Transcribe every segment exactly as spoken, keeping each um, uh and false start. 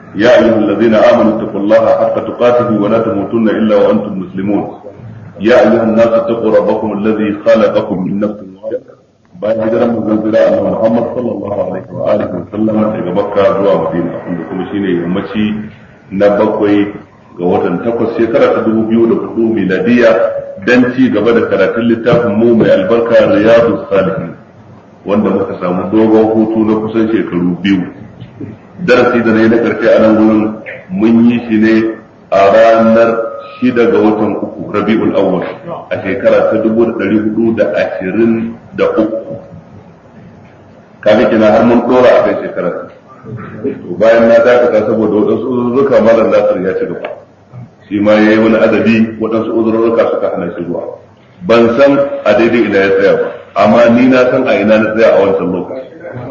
يا أيها الذين آمنوا اتقوا الله حق تقاته ولا تموتن إلا وأنتم مسلمون يا أيها الناس اتقوا ربكم الذي خلقكم من نفس واحدة بعد هجرة من أن محمد صلى الله عليه وآله وسلم daga Makka zuwa Madina wanda kuma shine yammaci na bakwai ga watan takwas shekara ta dubu biyu da hudu miladiya dan ci gaba da karatun littafin mu mai albarka Riyadus Salihin wanda muka samu dogon hutu na kusan shekaru biyu. Darasi da na yi na karshe a nan wurin mun yi shi ne a ranar shida ga watan uku Rabi'ul Awwal a shekara ta dubu da ɗari hudu da ashirin da uku. Kaga kina har mun dora a kan shekarar. To bayan na dakata saboda waɗansu uzurruka malam Nasir ya ci gaba. Shi ma ya yi wani adabi waɗansu uzurruka suka hana shi zuwa. Ban san a daidai ina ya tsaya ba, amma ni na san a ina na tsaya a wancan lokaci.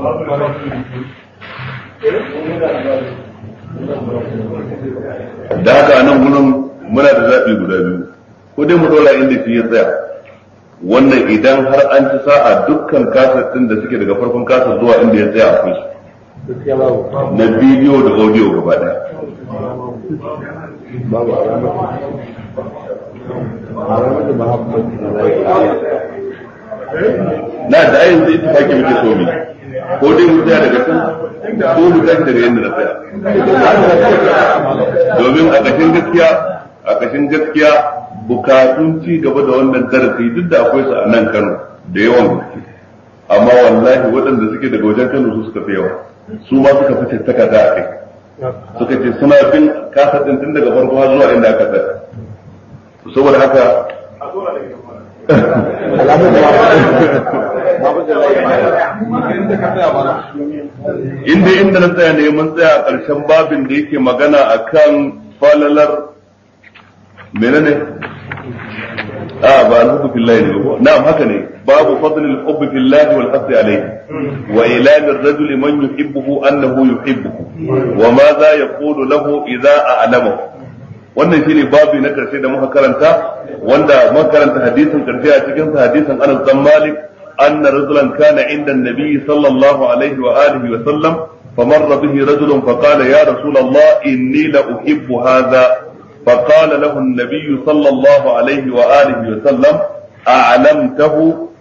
Da haka a nan gurin muna da zaɓi guda biyu, ko dai mu dora inda shi ya tsaya. Wannan idan har an ci sa'a dukkan kasar ɗin da suke daga farkon kasar zuwa inda ya tsaya akwai su. Na bidiyo da audio gaba ɗaya. Na da ayin zai tafaki muke so mi ko dai mu tsaya daga can ko mu tashi daga yadda na tsaya. Domin a ƙashin gaskiya a ƙashin gaskiya bukatun ci gaba da wannan darasi duk da akwai su a nan Kano da yawan gaske, amma wallahi waɗanda suke daga wajen Kano su suka fi yawa, su ma suka fi tattaka da a kai, suka ce suna bin kasa ɗin tun daga farko har zuwa inda aka tsaya. Saboda haka inda inda na tsaya ne mun tsaya a ƙarshen babin da yake magana akan falalar menene ah ba al-hubbu fillahi ne ko na'am haka ne babu fadl al-hubbi fillahi wal hasbi alayhi wa ilan ar-rajuli man yuhibbuhu annahu yuhibbuhu wa ma za yaqulu lahu idza a'lamahu. Wannan shine babu na karshe da muka karanta, wanda muka karanta hadisin karshe a cikin sa hadisin Anas bin Malik anna rajulan kana inda an-nabi sallallahu alaihi wa alihi wa sallam famarra bihi rajulun faqala ya rasulullah inni la uhibbu hadha فقال له النبي صلى الله عليه وآله وسلم أعلمته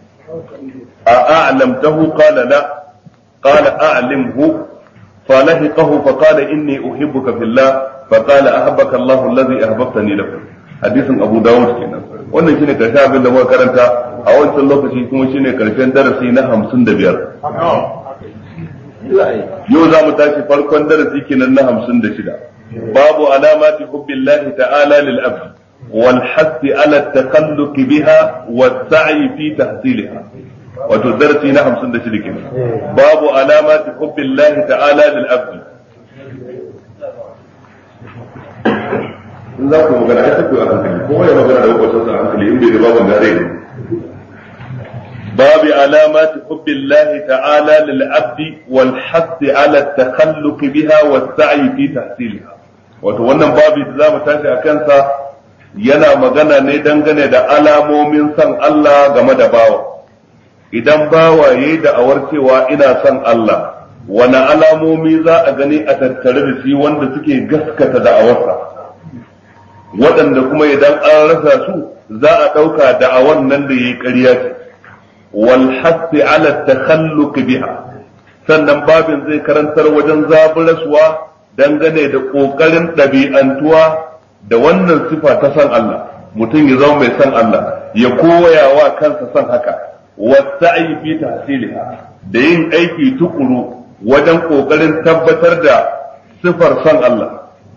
أعلمته قال لا قال أعلمه فلهقه فقال إني أحبك في الله فقال أحبك الله الذي أحببتني له. حديث أبو داود كنا wannan shine karshen abin da muka karanta a wancan lokaci, kuma shine karshen darasi na hamsin da biyar. Yau za mu tashi farkon darasi kenan na hamsin da shida. باب علامات حب الله تعالى للعبد والحث على التخلق بها والسعي في تحصيلها. وتدرسي نحن سند شركين. باب علامات حب الله تعالى للعبد. لا كم كان عايزك أنكلي، هو يا مكان أبوك أساسا أنكلي، إم بيرباب النارين. باب علامات حب الله تعالى للعبد والحث على التخلق بها والسعي في تحصيلها. wato wannan babu da zamu tashi a kansa yana magana ne dangane da alamomin san Allah game da bawa. Idan bawa yayi da awar cewa ina son Allah, wani alamomi za a gani a tattare da shi wanda suke gaskata da'awarsa, waɗanda kuma idan an rasa su za a ɗauka da'awar nan da yayi ƙarya ce. wal hasi ala takhalluq biha, sannan babin zai karantar wajen zaburaswa dangane da kokarin ɗabi'antuwa da wannan sifa ta san Allah, mutum ya zama mai san Allah, ya koya wa kansa san haka, wasa'i fi tahsiliha, da yin aiki tukuru wajen kokarin tabbatar da sifar san Allah.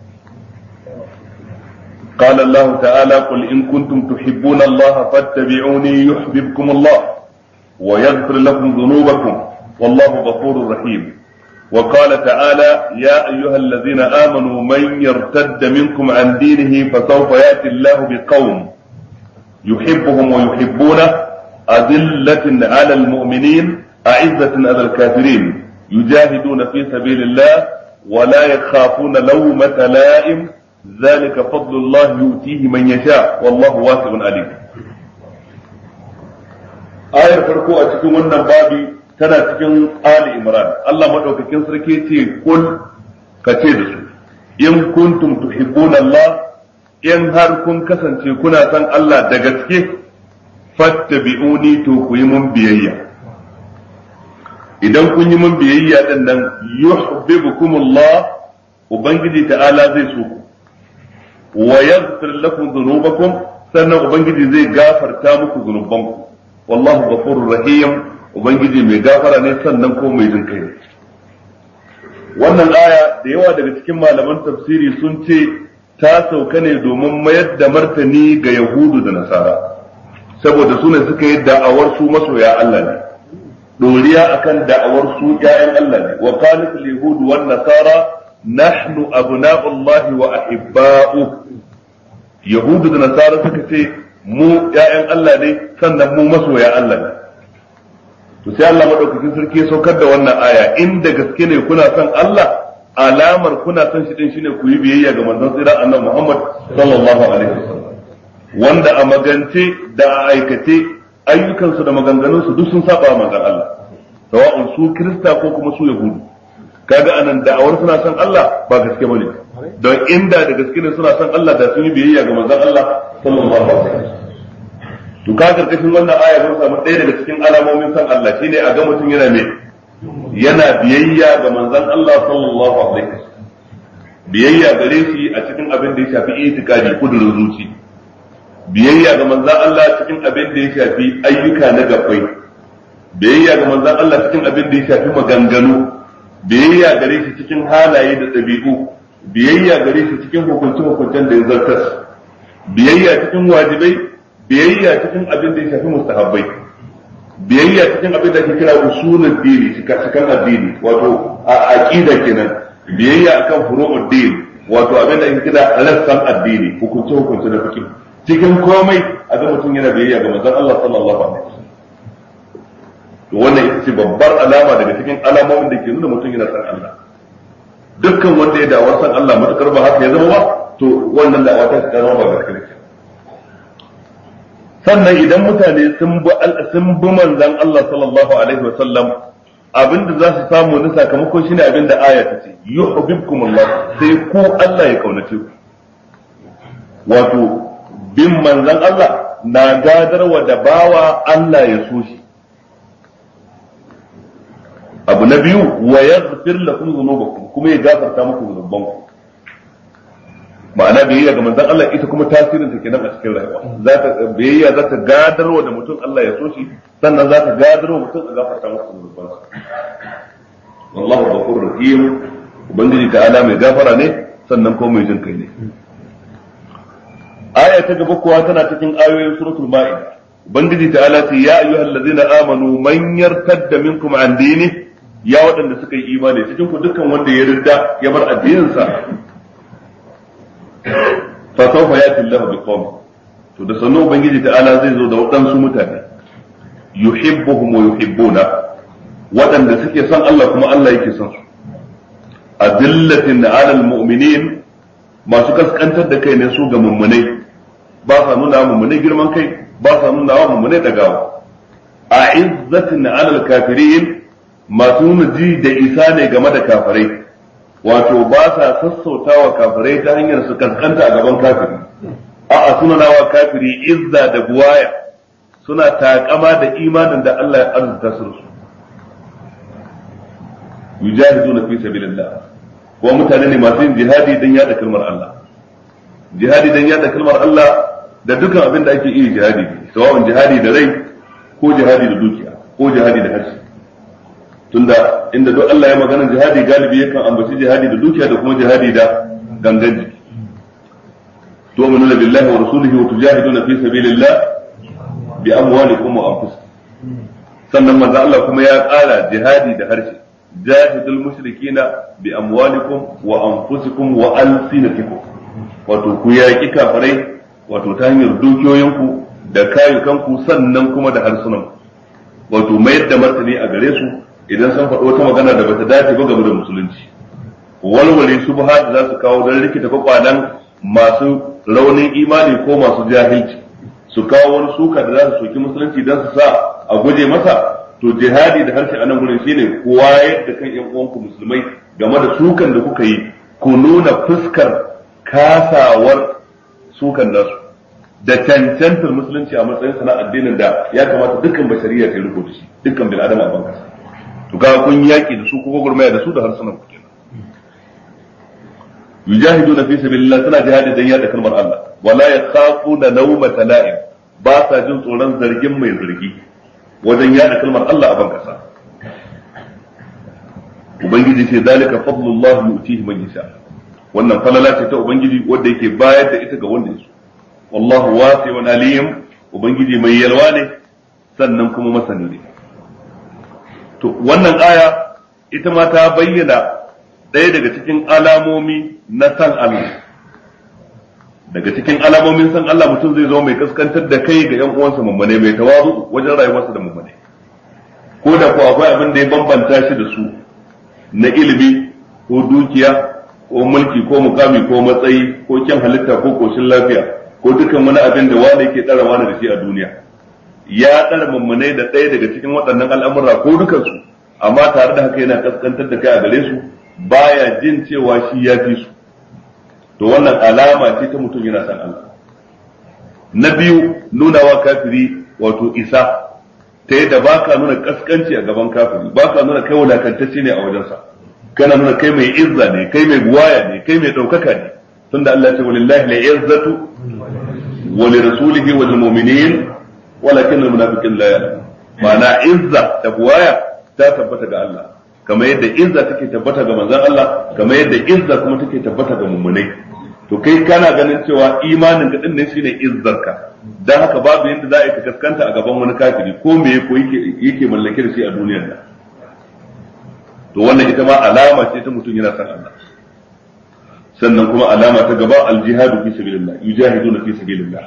قال الله تعالى قل إن كنتم تحبون الله فاتبعوني يحببكم الله ويغفر لكم ذنوبكم والله غفور رحيم. وقال تعالى يا أيها الذين آمنوا من يرتد منكم عن دينه فسوف يأتي الله بقوم يحبهم ويحبونه أذلة على المؤمنين أعزة على الكافرين يجاهدون في سبيل الله ولا يخافون لومة لائم ذلك فضل الله يؤتيه من يشاء والله واسع عليم. آية فرقوا أتكون من بابي tana cikin Ali Imran. Allah madaukakin sarki ce kul ka ce da su in kuntum tuhibbuna Allah in har kun kasance kuna san Allah da gaske fattabi'uni to ku yi mun biyayya idan kun yi mun biyayya din nan yuhibbukumullah ubangiji ta'ala zai so ku wa yaghfir lakum dhunubakum sannan ubangiji zai gafarta muku zunubanku wallahu ghafurur rahim ubangiji mai gafara ne sannan ko mai jin kai ne wannan aya da yawa daga cikin malaman tafsiri sun ce ta sauka ne domin mayar da martani ga yahudu da nasara saboda su ne suka yi da'awar su masoya Allah ne doriya akan da'awar su ƴaƴan Allah ne wa qalat al-yahud wan nasara nahnu abna'ullahi wa ahibba'u yahudu da nasara suka ce mu ƴaƴan Allah ne sannan mu masoya Allah ne to sai Allah madaukakin sarki ya saukar da wannan aya inda gaske ne kuna son Allah alamar kuna son shi din shine ku yi biyayya ga manzon tsira annabi Muhammad sallallahu alaihi wasallam wanda a magance da a aikace ayyukansu da maganganunsu duk sun saba manzon Allah sawa'un su Kirista ko kuma su Yahudu kaga anan da'awar suna son Allah ba gaske bane don inda da gaske ne suna son Allah da sun yi biyayya ga manzon Allah sallallahu alaihi wasallam to ka karkashin wannan aya mun samu ɗaya daga cikin alamomin san Allah shine a ga mutum yana me yana biyayya ga manzon Allah sallallahu alaihi wasallam biyayya gare shi a cikin abin da ya shafi itikadi kudurin zuci biyayya ga manzon Allah cikin abin da ya shafi ayyuka na gabbai biyayya ga manzon Allah cikin abin da ya shafi maganganu biyayya gare shi cikin halaye da ɗabi'u biyayya gare shi cikin hukunce-hukuncen da ya zartas biyayya cikin wajibai biyayya cikin abin da ya shafi mustahabbai biyayya cikin abin da ake kira usulul dini cikin addini wato a aqida kenan biyayya akan furu'ud din wato abin da ake kira rassan addini hukunce hukunce da fiqh cikin komai a ga mutum yana biyayya ga manzon Allah sallallahu alaihi wasallam to wannan ita ce babbar alama daga cikin alamomin da ke nuna mutum yana san Allah dukkan wanda ya da'awar san Allah matakar ba haka ya zama ba to wannan da'awa ta zama ba gaskiya sannan idan mutane sun bi sun bi manzon Allah sallallahu alaihi wasallam abinda za su samu na sakamako shine abinda aya ta ce yuhibbukumullah sai ku Allah ya kaunace ku wato bin manzon Allah na gadarwa da bawa Allah ya so shi abu na biyu wa yaghfir lakum dhunubakum kuma ya gafarta muku dhunubanku ma'ana biyayya ga manzon Allah ita kuma tasirin ta kenan a cikin rayuwa za ta biyayya za ta gadarwa da mutum Allah ya so shi sannan za ta gadarwa mutum a gafarta masa zunubansa wallahu ghafurur rahim ubangiji ta'ala mai gafara ne sannan ko mai jin kai ne aya ta gaba kuwa tana cikin ayoyin suratul ma'ida ubangiji ta'ala ce ya ayyuhallazina amanu man yartadda minkum an dini ya waɗanda suka yi imani cikin ku dukkan wanda ya ridda ya bar addinin sa fa sawfa yati Allahu biqawm to da sannan ubangiji ta'ala zai zo da waɗansu mutane yuhibbuhum wa yuhibbuna waɗanda suke son Allah kuma Allah yake son su adillatin 'alal mu'minin masu kaskantar da kai ne su ga mummunai ba sa nuna mummunai girman kai ba sa nuna wa mummunai dagawa a'izzatin 'alal kafirin masu nuna ji da isa ne game da kafirai wato ba sa sassautawa kafirai ta hanyar su kaskanta a gaban kafiri a'a suna nawa kafiri izza da buwaya suna takama da imanin da Allah ya arzuta su yujahiduna fi sabilillah ko mutane ne masu yin jihadi dan yada kalmar Allah jihadi dan yada kalmar Allah da dukkan abin da ake iya jihadi sawa'un jihadi da rai ko jihadi da dukiya ko jihadi da harshe tunda inda duk Allah ya magana jihadi galibi yakan ambaci jihadi da dukiya da kuma jihadi da gangan jiki tu'minuna billahi wa rasulihi wa tujahiduna fi sabilillah bi amwalikum wa anfusikum sannan manzo Allah kuma ya ƙara jihadi da harshe jahidul mushrikina bi amwalikum wa anfusikum wa alsinatikum wato ku yaki kafirai wato ta hanyar dukiyoyinku da kayukanku sannan kuma da harsunan wato mayar da martani a gare su idan sun faɗo wata magana da bata dace ba game da musulunci walwale subha da za su kawo don rikita kwakwalan masu raunin imani ko masu jahilci su kawo wani suka da za su soki musulunci don su sa a guje masa to jihadi da harshe a nan gurin shine kowa yadda kan yan uwanku musulmai game da sukan da kuka yi ku nuna fuskar kasawar sukan nasu da cancantar musulunci a matsayin sana addinin da ya kamata dukkan bashariya ta riko da shi, dukkan bil adam a ban kasa. To ga kun yaki da su ko gurmaya da su da harsunan ku kenan. Yujahiduna fi sabilillah, suna jihadi dan yada kalmar Allah, wala yakhafuna lawmata la'im, ba sa jin tsoron zargin mai zargi wajen yada kalmar Allah a ban kasa. Ubangiji ce zalika fadlullah yu'tihi man yasha, wannan falala ce ta ubangiji wanda yake bayar da ita ga wanda yake. Wallahu wasi'un alim, ubangiji mai yalwa ne sannan kuma masani ne. To wannan aya ita ma ta bayyana ɗaya daga cikin alamomi na san Allah. Daga cikin alamomin san Allah mutum zai zama mai kaskantar da kai ga yan uwansa mummune, mai tawazu wajen rayuwarsa da mummune. Ko da ko akwai abin da ya bambanta shi da su na ilimi ko dukiya ko mulki ko mukami ko matsayi ko kyan halitta ko koshin lafiya ko dukan wani abin da wani yake tsara wani da shi a duniya, ya tsara mummunai da ɗaya daga cikin waɗannan al'amura ko dukansu, amma tare da haka yana kaskantar da kai a gare su, baya jin cewa shi ya fi su. To wannan alama ce ta mutum yana san Allah. Na biyu, nunawa kafiri wato isa, ta yadda ba ka nuna kaskanci a gaban kafiri, ba ka nuna kai wadakantacce ne a wajensa, kana nuna kai mai izza ne, kai mai buwaya ne, kai mai ɗaukaka ne, tunda Allah ya ce walillahi la izzatu wa li rasulihi wa lil mu'minin walakin al munafiqin la ya'lamun. Ma'ana izza da buwaya ta tabbata ga Allah, kamar yadda izza take tabbata ga manzon Allah, kamar yadda izza kuma take tabbata ga mummunai. To kai kana ganin cewa imanin ka din ne shine izzarka, dan haka babu yadda za a yi ka kaskanta a gaban wani kafiri ko me ko yake yake mallake da shi a duniyar nan. To wannan ita ma alama ce ta mutum yana san Allah. Sannan kuma alama ta gaba aljihadu fi sabilillah, yujahiduna fi sabilillah,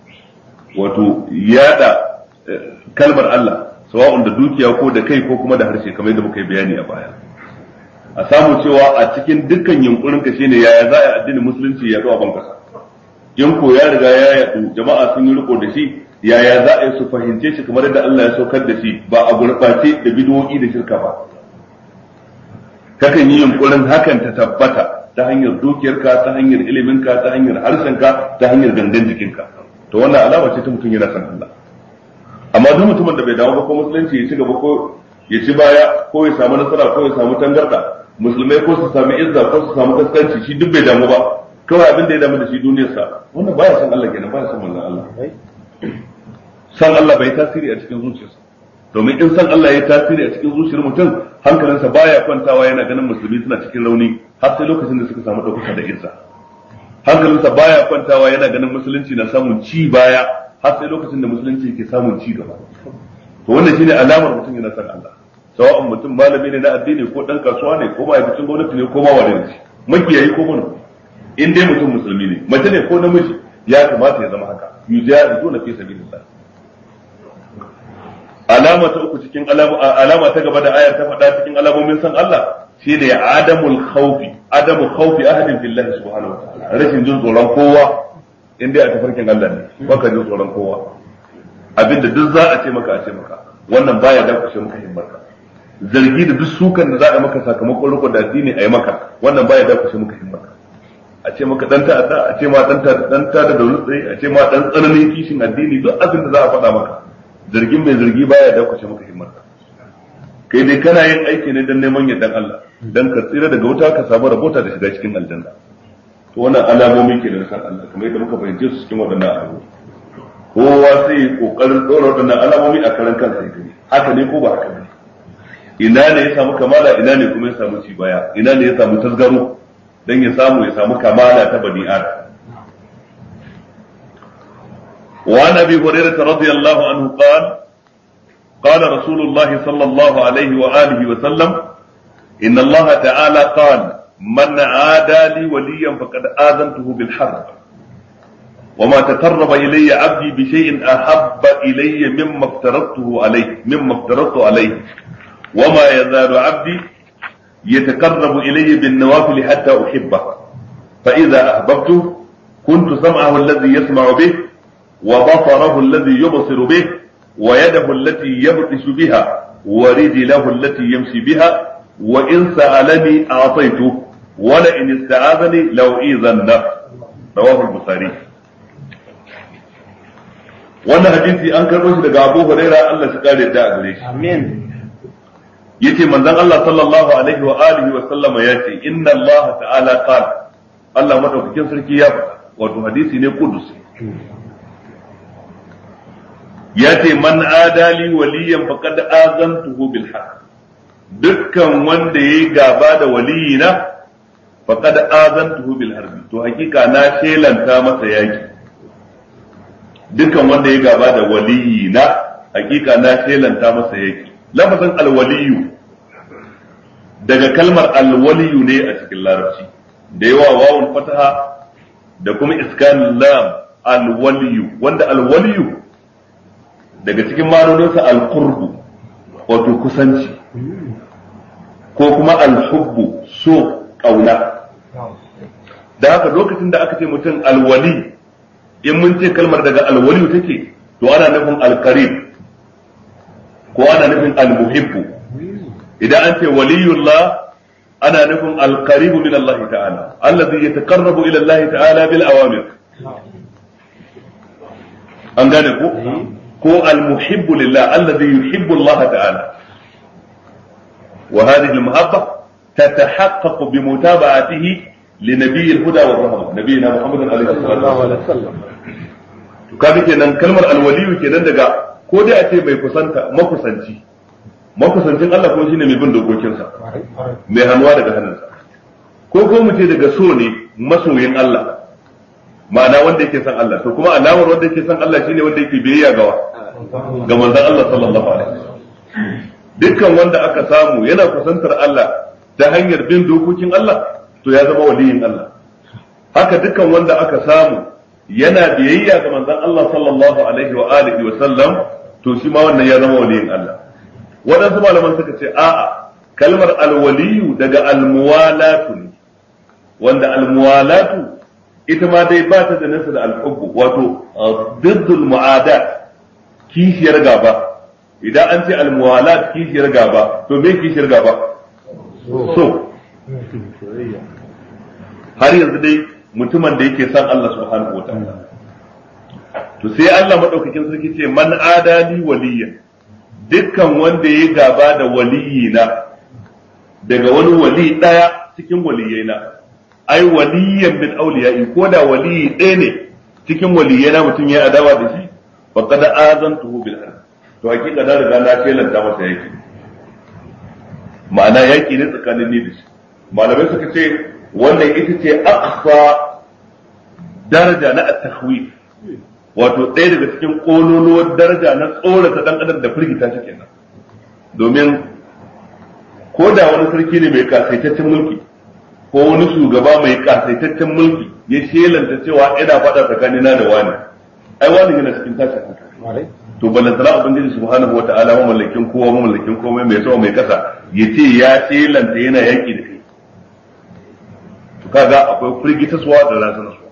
wato yada kalmar Allah sawa'un da dukiya ko da kai ko kuma da harshe, kamar yadda muka yi bayani a baya. A samu cewa a cikin dukkan yunkurin ka shine yaya za a addinin musulunci ya zo a ban kasa. In ko ya riga ya yadu, jama'a sun yi riko da shi, yaya za a yi su fahimce shi kamar yadda Allah ya saukar da shi, ba a gurɓace da bid'o'i da shirka ba. Kakan yi yunkurin hakan ta tabbata ta hanyar dukiyarka, ta hanyar iliminka, ta hanyar harshenka, ta hanyar gangan jikinka. To wannan alama ce ta mutum yana san Allah. Amma duk mutumin da bai dawo ba ko musulunci ya ci gaba ko ya ci baya ko ya samu nasara ko ya samu tangarda, musulmai ko su sami izza ko su samu kaskanci, shi duk bai damu ba, kawai abin da ya damu da shi duniyarsa, wannan baya san Allah kenan, baya san manzon Allah. San Allah bai tasiri a cikin zuciyarsa, domin in san Allah ya tasiri a cikin zuciyar mutum, hankalinsa baya kwantawa yana ganin musulmi suna cikin rauni har sai lokacin da suka samu ɗaukaka da izza. Hankalinsa baya kwantawa yana ganin musulunci na samun ci baya har sai lokacin da musulunci ke samun ci gaba. To wannan shine alamar mutum yana san Allah. Sawa'un mutum malami ne na addini ko dan kasuwa ne ko ma'aikacin gwamnati ne ko ma wani ne, makiyayi ko manomi, in dai mutum musulmi ne, mace ne ko namiji, ya kamata ya zama haka. Yujahiduna fi sabilillah. Alama ta uku cikin alama ta gaba da ayar ta faɗa cikin alamomin san Allah shine adamul khawfi, adamu khawfi ahadin billahi subhanahu wa ta'ala, rashin jin tsoron kowa in dai a tafarkin Allah ne, baka jin tsoron kowa. Abinda duk za a ce maka a ce maka, wannan baya dakushe maka himmarka. Zargi da duk sukan da za a maka sakamakon riko da addini a yi maka, wannan baya dakushe maka himmarka. A ce maka dan ta'adda, a ce ma dan ta'adda da wani a ce ma dan tsananin kishin addini, duk abin da za a faɗa maka, zargin mai zargi baya dakushe maka himmarka. Kai dai kana yin aiki ne dan neman yardan Allah, dan ka tsira daga wuta ka samu rabota da shiga cikin aljanna. To wannan alamomi ke da san Allah, kamar yadda muka fahimce su cikin waɗannan ayoyi. Kowa sai kokarin ɗora waɗannan alamomi a karan kansa ya gani, haka ne ko ba haka ne? Ina ne ya samu kamala, ina ne kuma ya samu ci baya, ina ne ya samu tasgaro dan ya samu ya samu kamala ta bani Adam. وعن ابي هريره رضي الله عنه قال قال رسول الله صلى الله عليه واله وسلم ان الله تعالى قال من عادى لي وليا فقد آذنته بالحرب وما تقرب الي عبدي بشيء احب الي مما افترضته عليه مما افترضت عليه وما يزال عبدي يتقرب الي بالنوافل حتى احبه فاذا احببته كنت سمعه الذي يسمع به وبصره الذي يبصر به ويده التي يبطش بها ورجله التي يمشي بها وإن سألني أعطيته wala in ista'azani law izanna rawahu al-bukhari. Wannan hadisi an karbo shi daga Abu Hurairah Allah shi kare da gare shi amin. Yace manzon Allah sallallahu alaihi wa alihi wa sallama yace inna Allah ta'ala qala Allah madaukakin sarki ya faɗa wato hadisi ne kudusi yace man adali waliyan faqad azantuhu bil haqq dukkan wanda yayi gaba da waliyina faqad azantuhu bil harbi to hakika na shelanta masa yaki dukkan wanda yayi gaba da waliyina hakika na shelanta masa yaki lafazin alwaliyu daga kalmar alwaliyu ne a cikin larabci da yawa wawun fataha da kuma iskanul lam alwaliyu wanda alwaliyu daga cikin ma'anoninsa alqurbu wato kusanci ko kuma alhubbu so kauna da haka lokacin da aka ce mutum alwali in mun ce kalmar daga alwaliyu take to ana nufin alqarib ko ana nufin almuhibbu idan an ce waliyullah ana nufin alqaribu min Allah ta'ala allazi yataqarrabu ila Allah ta'ala bil awamir an gane ko ko almuhibbu lillah allazi yuhibbu Allah ta'ala wa hadhihi almuhabba tatahaqqaqu bi mutaba'atihi li nabiyil huda war rahmah nabiyina Muhammadin alaihi wasallam to kaga kenan kalmar alwaliyu kenan daga ko dai a ce mai kusanta makusanci makusancin Allah ko shine mai bin dokokinsa mai hannuwa daga hannunsa ko ko mu ce daga so ne masoyin Allah ma'ana wanda yake son Allah to kuma alamar wanda yake son Allah shine wanda yake biyayya ga ga manzon Allah sallallahu alaihi wasallam dukkan wanda aka samu yana kusantar Allah ta hanyar bin dokokin Allah to ya zama waliyin Allah haka dukkan wanda aka samu yana biyayya ga manzon Allah sallallahu alaihi wa alihi wa sallam to shi ma wannan ya zama waliyin Allah waɗansu malaman suka ce a'a kalmar alwaliyu daga almuwalatu ne wanda almuwalatu ita ma dai ba ta da nasa da alhubbu wato diddul mu'adat kishiyar gaba idan an ce almuwalat kishiyar gaba to me kishiyar gaba so har yanzu dai mutumin da yake son Allah subhanahu wa ta'ala to sai Allah madaukakin sarki ce man adali waliyan dukkan wanda ya gaba da waliyina daga wani wali daya cikin waliyaina ai waliyan min awliya'i ko da wali ɗaya ne cikin waliyaina mutum ya adawa da shi faqad azantuhu bil harb to hakika da riga na kelanta masa yaki ma'ana yaki ne tsakanin ni da shi malamai suka ce wannan ita ce aqsa daraja na at-takhwif wato ɗaya daga cikin ƙololuwar daraja na tsorata ɗan adam da firgita shi kenan domin ko da wani sarki ne mai kasaitaccen mulki ko wani shugaba mai kasaitaccen mulki ya shelanta cewa ina faɗa tsakanina da wani ai wani yana cikin tashin hankali to balantana ubangiji subhanahu wata'ala mamallakin kowa mamallakin komai mai sama mai kasa yace ya shelanta yana yaki da kai to kaga akwai firgitaswa da razanarwa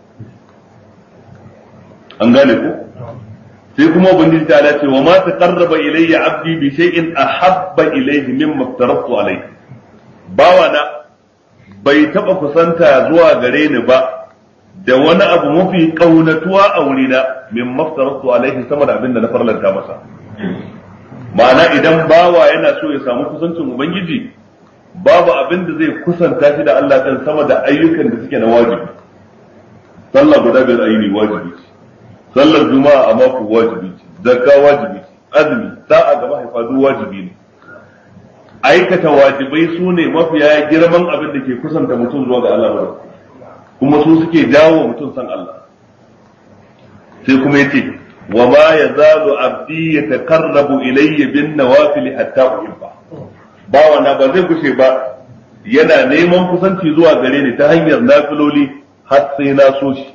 an gane ko sai kuma ubangiji ta ce wa ma taqarraba ilayya abdi bi shay'in ahabba ilayhi mimma aftaratu alayhi bawana bai taba kusanta zuwa gare ni ba da wani abu mafi kaunatuwa a wurina mimma aftaratu alayhi sama da abin da na farlanta masa ma'ana idan bawa yana so ya samu kusancin ubangiji babu abin da zai kusanta shi da Allah kan sama da ayyukan da suke na wajibi sallah guda biyar ayyuka wajibi sallar juma'a a mako wajibi ce zakka wajibi ce azumi sa'a ga mahaifa duk wajibi ne aikata wajibai su ne mafiya girman abin da ke kusanta mutum zuwa ga Allah kuma su suke jawo mutum san Allah sai kuma yace wa ma yazalu abdi yatakarrabu ilayya bin nawafil hatta uhibba bawa na ba zai kushe ba yana neman kusanci zuwa gare ni ta hanyar nafiloli har sai na so shi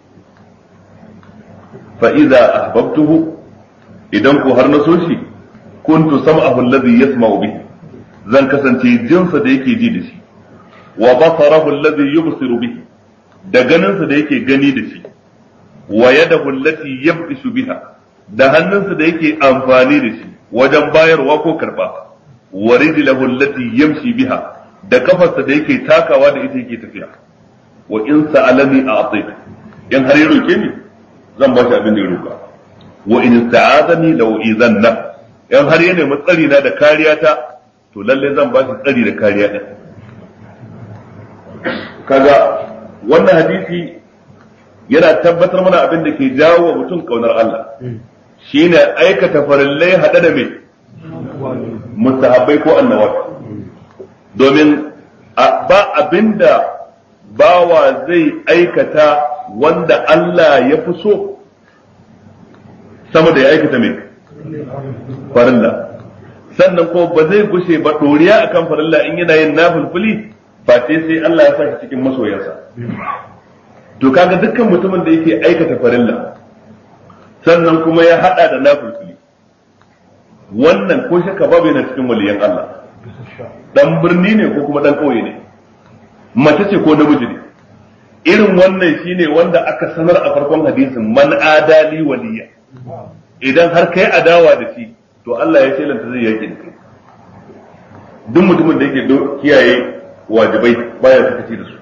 فإذا أحببته إذا كو har na so shi kuntu sam'ahu alladhi yasma'u bihi zan kasance jinsa da yake ji da shi wa basarahu alladhi yubsiru bihi da ganinsa da yake gani da shi wa yadahu allati yabtishu biha da hannunsa da yake amfani da shi wajen bayarwa ko karba wa rijlahu allati yamshi biha da kafarsa da yake takawa da ita yake tafiya wa in sa'alani a'tihi in har ya roke ni zan ba shi abin da ya roka wa in ista'azani law idanna in har ya nemi tsari na da kariya ta to lalle zan ba shi tsari da kariya din kaga wannan hadisi yana tabbatar mana abin da ke jawo wa mutum kaunar Allah shine aikata farillai hada da mai mustahabbai ko annawafi domin ba abinda bawa zai aikata wanda Allah ya fi so sama da ya aikata mai farilla sannan ko ba zai gushe ba doriya akan farilla in yana yin nafilfili face sai Allah ya sa shi cikin masoyansa to kaga dukkan mutumin da yake aikata farilla sannan kuma ya hada da nafilfili wannan ko shakka babu yana cikin waliyan Allah dan birni ne ko kuma dan kauye ne mace ce ko namiji ne irin wannan shine wanda aka sanar a farkon hadisin man adali waliya idan har kai adawa da shi to Allah ya shelanta zai yake kai duk mutumin da yake kiyaye wajibai baya sakaci da su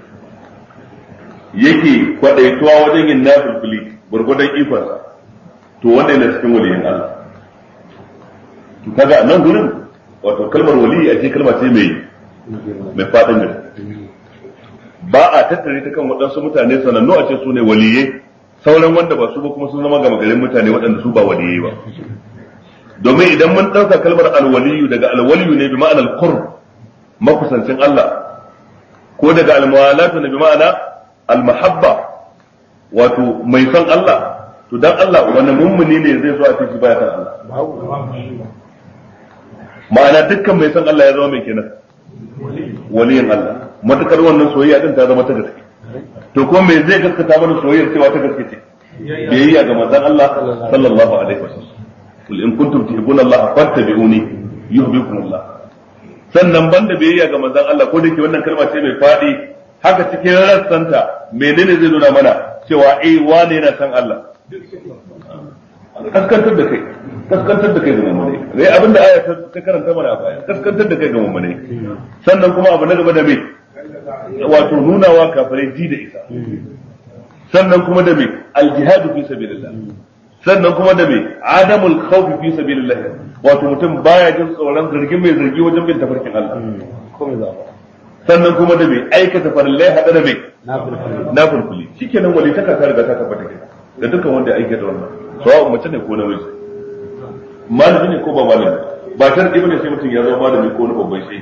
yake kwadaituwa wajen yin nafilfili gurgudan ikonsa to wannan yana cikin waliyan Allah to kaga a nan gurin wato kalmar wali a ce kalma ce mai mai fadin da ba a tattare ta kan waɗansu mutane sanannu a ce su ne waliyai sauran wanda ba su ba kuma sun zama gama garin mutane waɗanda su ba waliyai ba domin idan mun ɗauka kalmar alwaliyu daga alwaliyu ne bi ma'anar qurb makusancin Allah ko daga almuwalatu ne bi ma'ana almahabba wato mai son Allah to dan Allah wani mummuni ne zai zo a cikin baya san Allah ma'ana dukkan mai son Allah ya zama mai kenan waliyin Allah matukar wannan soyayya din ta zama ta gaske to ko me zai gaskata mana soyayyar cewa ta gaske ce biyayya ga manzon Allah sallallahu alaihi wasallam kul in kuntum tuhibbuna Allah fattabi'uni yuhibbukum Allah sannan banda biyayya ga manzon Allah ko da ke wannan kalma ce mai fadi haka cikin rassanta menene zai nuna mana cewa eh wane yana san Allah kaskantar da kai kaskantar da kai ga mummune rai abinda aya ta karanta mana a baya kaskantar da kai ga mummune sannan kuma abu na gaba da me wato nunawa kafirai ji da isa sannan kuma da me aljihadu fi sabilillah sannan kuma da me adamul khawfi fi sabilillah wato mutum baya jin tsoron zargin mai zargi wajen bin tafarkin Allah sannan kuma da me aikata farillai hada da me nafilfili shikenan wali ta ka riga ta tabbata kai da dukkan wanda ya aikata wannan sawa mace ne ko namiji malami ne ko ba malami ba tarbi bane sai mutum ya zama malami ko wani babban shi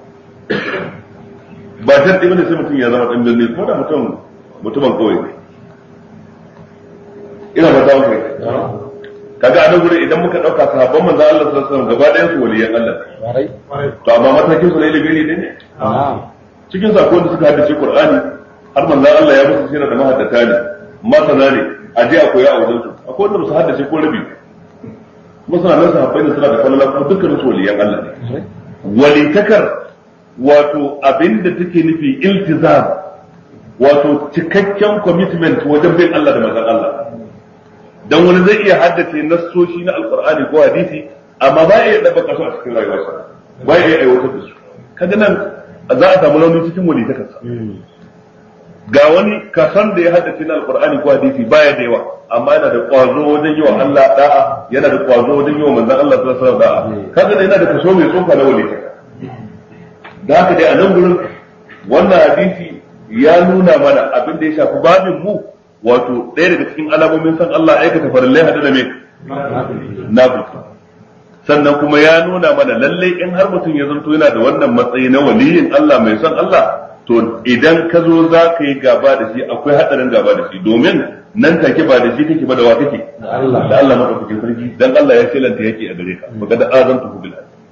ba tarbi bane sai mutum ya zama dan birni ko da mutum mutumin kawai ne ina ba ta kai kaga a nan gurin idan muka dauka sahabban manzo Allah sallallahu alaihi wasallam gaba ɗayan su waliyan Allah to amma matakin su ne libiri ne cikin sakon da suka haddace Qur'ani har manzo Allah ya musu sirra da mahaddata ne masana ne a je a koya a wajen su akwai wanda su haddace ko rabi masana nan sahabbai ne suna da kallon kuma dukkan su waliyan Allah ne walitakar wato abinda take nufi iltizam wato cikakken commitment wajen bin Allah da manzon Allah dan wani zai iya haddace nassoshi na alqur'ani ko hadisi amma ba ya da baka su a cikin rayuwarsa ba ya aiwatar da su kaga nan za a samu rauni cikin walitakarsa ga wani kasan da ya haddace na alqur'ani ko hadisi baya da yawa amma yana da kwazo wajen yi wa Allah da'a yana da kwazo wajen yi wa manzon Allah sallallahu alaihi wasallam da'a kaga yana da kaso mai tsoka na walitaka da haka dai a nan gurin wannan hadisi ya nuna mana abin da ya shafi babin mu wato ɗaya daga cikin alamomin san Allah aikata farillai hada da me nafil sannan kuma ya nuna mana lalle in har mutum ya zanto yana da wannan matsayi na waliyin Allah mai son Allah to idan ka zo za ka yi gaba da shi akwai hadarin gaba da shi domin nan take ba da shi kake ba da wa kake da Allah da Allah madaukakin sarki dan Allah ya shelanta yake a gare ka maka da azantu bil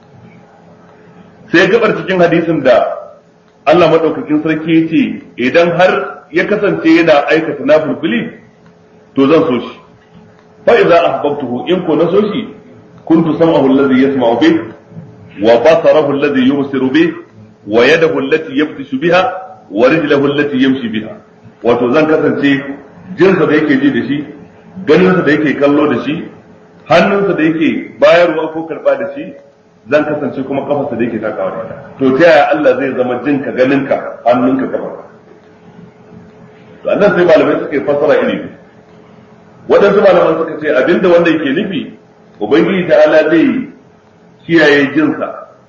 sai gabar cikin hadisin da Allah madaukakin sarki yace idan har ya kasance yana aikata nafilfili to zan so shi fa idza ahbabtuhu in ko na so shi kuntu sam'ahu alladhi yasma'u bih wa basarahu alladhi yubsiru bih wa yadahu allati yabtishu biha wa rijluhu allati yamshi biha wato zan kasance jinsa da yake ji da shi ganinsa da yake kallo da shi hannunsa da yake bayarwa ko karba da shi zan kasance kuma kafarsa da yake takawa da ita. To ta yaya Allah zai zama jinka ganinka hannunka kafarka? To annan sai malamai suka yi fassara iri biyu. Waɗansu malaman suka ce abinda wanda yake nufi ubangiji ta'ala zai kiyaye jinsa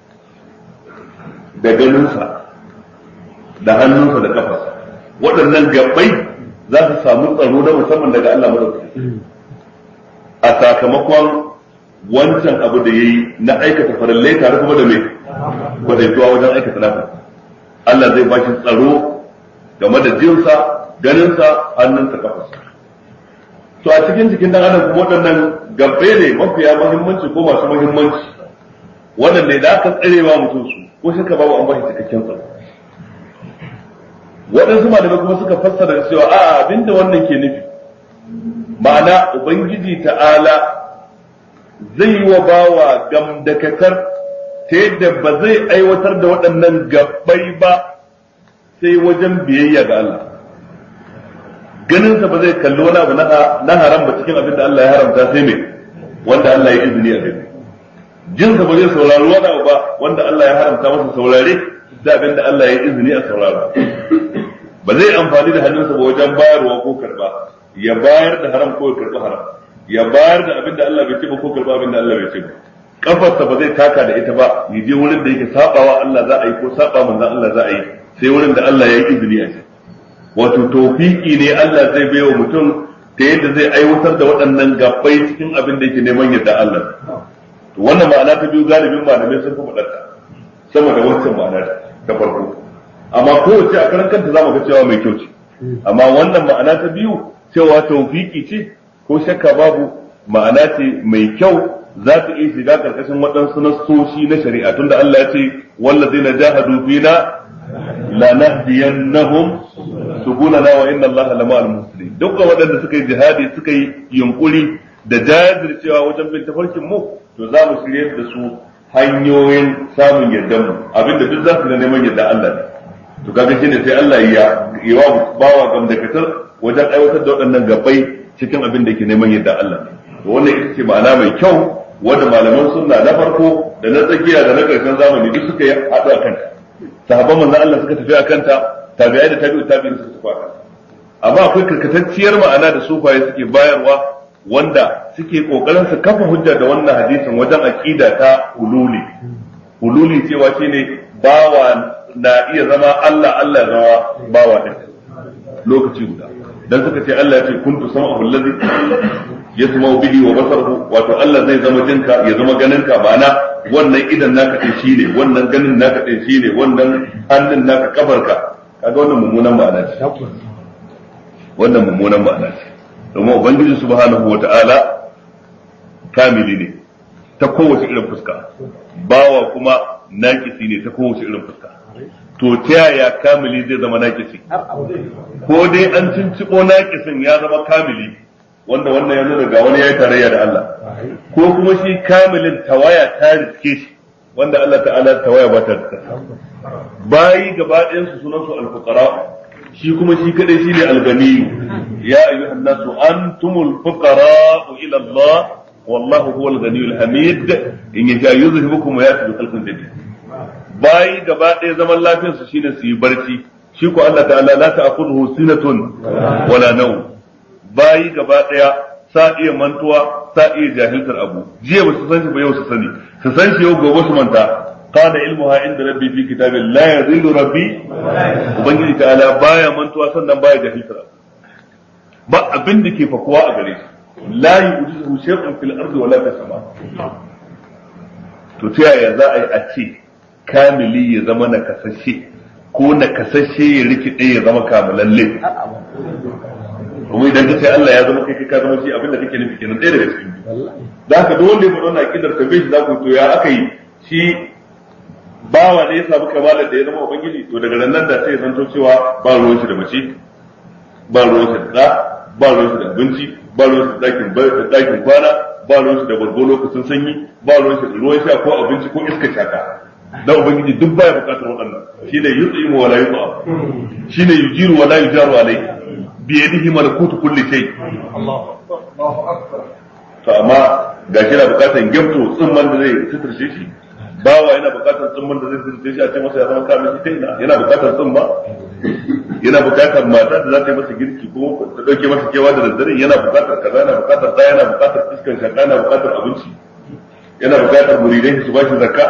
da ganinsa da hannunsa da kafarsa, waɗannan gabbai za su samu tsaro na musamman daga Allah madaukaki a sakamakon wancan abu da yayi na aikata farallai tare kuma da mai kwadaituwa wajen aikata nafa. Allah zai ba shi tsaro game da jinsa, ganinsa, hannunsa, kafarsa. To a cikin cikin dan adam kuma waɗannan gabbai ne mafiya muhimmanci ko masu muhimmanci waɗanda da aka tsarewa mutum su ko shaka babu an ba shi cikakken tsaro. Waɗansu malamai kuma suka fassara cewa a abinda wannan ke nufi ma'ana ubangiji ta'ala zai yi wa bawa gamdakatar ta yadda ba zai aiwatar da waɗannan gabbai ba sai wajen biyayya ga Allah. Ganinsa ba zai kalli wani abu na haram ba cikin abin da Allah ya haramta sai mai wanda Allah ya izini a gani. Jinsa ba zai saurari wani abu ba wanda Allah ya haramta masa saurare da abin da Allah ya izini a saurara. Ba zai amfani da hannunsa ba wajen bayarwa ko karba, ya bayar da haram ko ya karba haram, ya bayar da abin da Allah bai ce ba ko karba abin da Allah bai ce ba. Kafarsa ba zai taka da ita ba, ya je wurin da yake sabawa Allah za a yi ko saba manzon Allah za a yi sai wurin da Allah ya yi izini a shi. Wato tawfiki ne Allah zai baiwa mutum ta yadda zai aiwatar da waɗannan gabbai cikin abin da yake neman yadda Allah. To wannan ma'ana ta biyu galibin malamai sun fi faɗarta sama da wancan ma'ana ta farko. Amma kowace a karan kanta zamu ga cewa mai kyau ce. Amma wannan ma'ana ta biyu cewa tawfiki ce ko shakka babu ma'ana ce mai kyau za ta iya shiga karkashin waɗansu nassoshi na shari'a tunda Allah ya ce wallazina jahadu fina lanahdiyannahum subulana wa inna Allaha lama'al muslimin. Dukkan waɗanda suka yi jihadi suka yi yunkuri da jajircewa wajen bin tafarkin mu to za mu shirye da su hanyoyin samun yardan mu abinda duk za su ga neman yarda Allah ne. To kaga shine sai Allah ya yi wa bawa gamdakatar wajen aiwatar da waɗannan gabai cikin abin da yake neman yarda Allah ne. To wannan ita ce ma'ana mai kyau wanda malaman sunna na farko da na tsakiya da na ƙarshen zamani duk suka yi haɗu a kanta. Sahabban manzon Allah suka tafi a kanta, tabi'ai da tabi'u tabi'in suka tafi a kanta. Amma akwai karkatacciyar ma'ana da sufaye suke bayarwa wanda suke kokarin su kafa hujja da wannan hadisin wajen aqida ta hululi. Hululi cewa shine bawa na iya zama Allah Allah ya zama bawa din lokaci guda. Dan suka ce Allah ya ce kuntu sam'ahu allazi yasma'u bihi wa basaruhu, wato Allah zai zama jinka ya zama ganinka, ma'ana wannan idan naka din shine, wannan ganin naka din shine, wannan hannun naka kafarka. Kaga wannan mummunan ma'ana ce. Wannan mummunan ma'ana ce. Domin Ubangiji subhanahu wata'ala kamili ne ta kowace irin fuska, bawa kuma nakisi ne ta kowace irin fuska. To ta yaya kamili zai zama nakisi? Ko dai an cincibo nakisin ya zama kamili wanda wannan ya nuna ga wani ya yi tarayya da Allah, ko kuma shi kamilin tawaya ta riske shi wanda Allah ta'ala tawaya ba ta riske. Bayi gaba ɗayan su sunan su al-fuqara, shi kuma shi kadai shine al-ghani. Ya ayyuhan nasu antumul fuqara ila Allah wallahu huwal ghaniyyul hamid in yasha yuzhibukum wa yati bi khalqin jadid. Bayi gaba ɗaya zaman lafiyar su shine su yi barci, shi ko Allah ta'ala la ta'khudhuhu sinatun wala nawm. Bayi gaba ɗaya sa iya mantuwa, sa iya jahiltar abu, jiya ba su san shi ba yau su sani, su san shi yau gobe su manta. Qala ilmuha inda rabbi fi kitabin la yadhillu rabbi, ubangiji ta'ala baya mantuwa sannan baya jahiltar abu. Ba abin da ke fakuwa a gare shi, la yujizu shay'un fil ardi wala fis sama. To ta yaya za a yi a ce kamili ya zama nakasashe ko nakasashe ya rikide ya zama kamalalle? Kuma idan ka ce Allah ya zama kai ka zama shi abinda kake nufi kenan ɗaya daga cikin biyu. Da haka duk wanda ya faɗa wannan akidar ta bai shi za ku to ya aka yi shi bawa ne ya samu kamalar da ya zama ubangiji, to daga nan da sai ya zanto cewa ba ruwan shi da mace, ba ruwan shi da ɗa, ba ruwan shi da abinci, ba ruwan shi da ɗakin ɗakin kwana, ba ruwan shi da bargo lokacin sanyi, ba ruwan shi da ruwan sha ko abinci ko iska shaka. Dan ubangiji duk baya bukatar waɗannan. Shine yut'imu wa la yut'am, shine yujiru wa la yujaru alayhi, biyadihi malakutu kulli shay. To amma ga shi na bukatar gyamto tsumman da zai suturce shi, bawa yana bukatar tsumman da zai zurce shi a ce masa ya zama kamar shi ina yana bukatar tsumma yana bukatar mata da za ta yi masa girki ko ta dauke masa kewa da daddare yana bukatar kaza yana bukatar da yana bukatar iskan shaka yana bukatar abinci yana bukatar muridai su ba shi zakka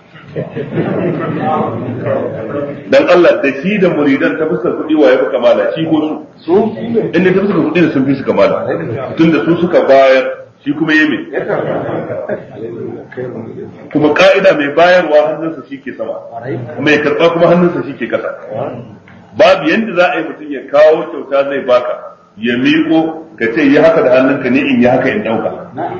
dan Allah da shi da muridan ta fuskar kuɗi wa ya fi kamala shi ko su su inda ta fuskar kuɗi da sun fi su kamala tunda su suka bayar shi kuma yi mai kuma ka'ida mai bayarwa hannunsa shi ke sama mai karɓa kuma hannunsa shi ke kasa babu yadda za a yi mutum ya kawo kyauta zai baka ya miƙo ka ce yi haka da hannunka ne in yi haka in ɗauka